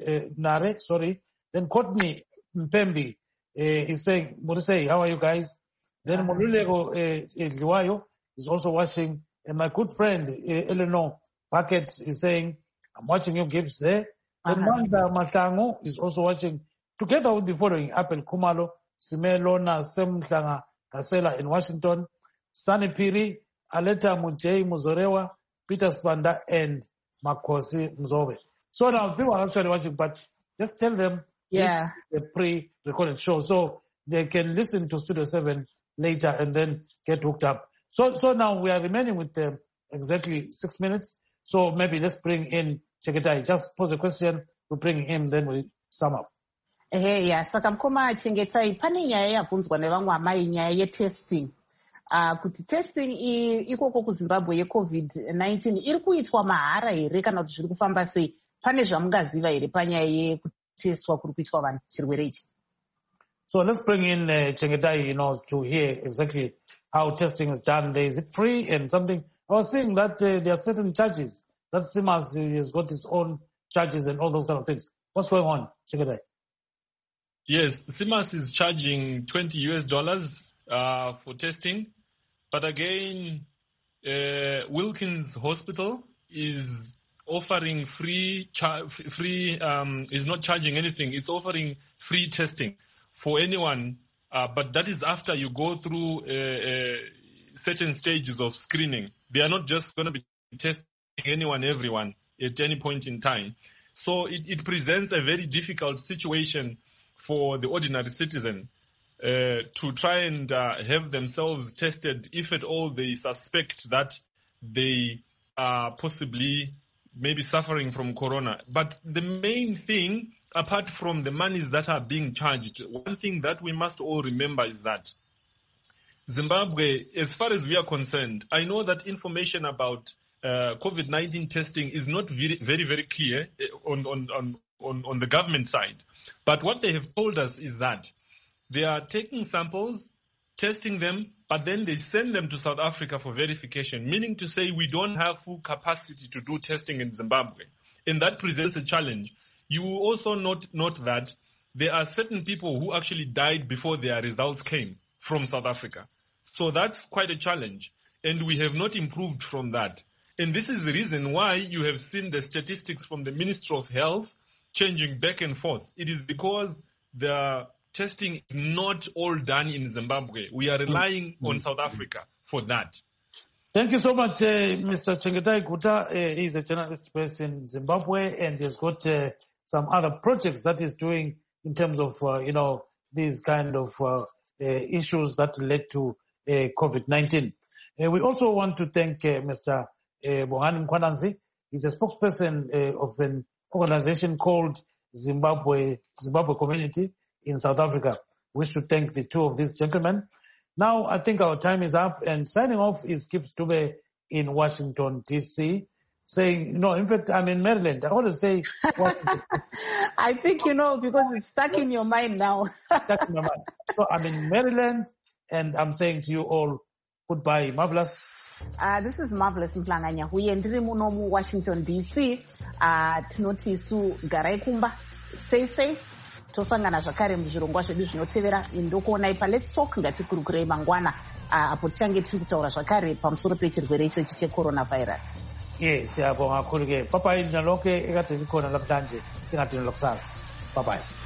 then Courtney Mpembi is saying, Murisei, how are you guys? Then Molulego Liwayo is also watching, and my good friend Eleanor Packets is saying, I'm watching you, Gibbs there. Then Manda Matango is also watching, together with the following: Apple Kumalo, Simelona, Semtlanga Kasela in Washington, Sunny Piri, Aleta Mujay Muzorewa, Peter Spanda, and Makosi Mzobe. So now people are actually watching, but just tell them this is a pre-recorded show, so they can listen to Studio 7 later and then get hooked up. So now we are remaining with exactly 6 minutes. So maybe let's bring in Chengetai. Just pose a question, we bring him, then we sum up. Saka mkoma Chengetai, pane nyaya yabvunzwa nevamwe amai nyaya yetesting. Kuti testing ikoko kuZimbabwe yeCovid-19 iri kuitwa mahara here kana kuti zviri kufamba sei? Pane zvamungaziva here panyaya yekutestwa kuri kuitwa vanhu chirwere ichi? So let's bring in Chengetai, to hear exactly how testing is done. Is it free and something? I was saying that there are certain charges. That CIMAS has got its own charges and all those kind of things. What's going on, Chengetai? Yes, CIMAS is charging $20 for testing, but again, Wilkins Hospital is offering is not charging anything. It's offering free testing for anyone, but that is after you go through certain stages of screening. They are not just going to be testing everyone at any point in time. So it presents a very difficult situation for the ordinary citizen to try and have themselves tested if at all they suspect that they are possibly maybe suffering from corona. But the main thing, apart from the monies that are being charged, one thing that we must all remember is that Zimbabwe, as far as we are concerned, I know that information about COVID-19 testing is not very, very, very clear on the government side. But what they have told us is that they are taking samples, testing them, but then they send them to South Africa for verification, meaning to say we don't have full capacity to do testing in Zimbabwe. And that presents a challenge. You will also note that there are certain people who actually died before their results came from South Africa. So that's quite a challenge. And we have not improved from that. And this is the reason why you have seen the statistics from the Ministry of Health changing back and forth. It is because the testing is not all done in Zimbabwe. We are relying on South Africa for that. Thank you so much, Mr. Chengetai Guta. He's a journalist based in Zimbabwe, and he's got some other projects that he's doing in terms of, these kind of issues that led to COVID-19. We also want to thank Mr. Bongani Mkhwananzi. He's a spokesperson of an organization called Zimbabwe Community in South Africa. We wish to thank the two of these gentlemen. Now, I think our time is up, and signing off is Gibbs Dube in Washington, D.C., saying, in fact, I'm in Maryland. I want to say I think because it's stuck in your mind now. Stuck in my mind. So I'm in Maryland, and I'm saying to you all, goodbye. Marvelous. This is Marvelous Mhlanga Nyahuye ndiri muno Washington DC. Tinoti isu garai kumba. Stay safe. Tosangana zvakare muzvirongwa zvedu zvinotevera ndokuonai paLet's Talk ngatikurukurei mangwana apo tichange tiri kutaura zvakare pamusoro pechirwere ichochi checoronavirus. Yes, siyabonga kakhulu ke. Bye bye nalonke ekade likhona namhlanje singadinela kusasa. Bye bye.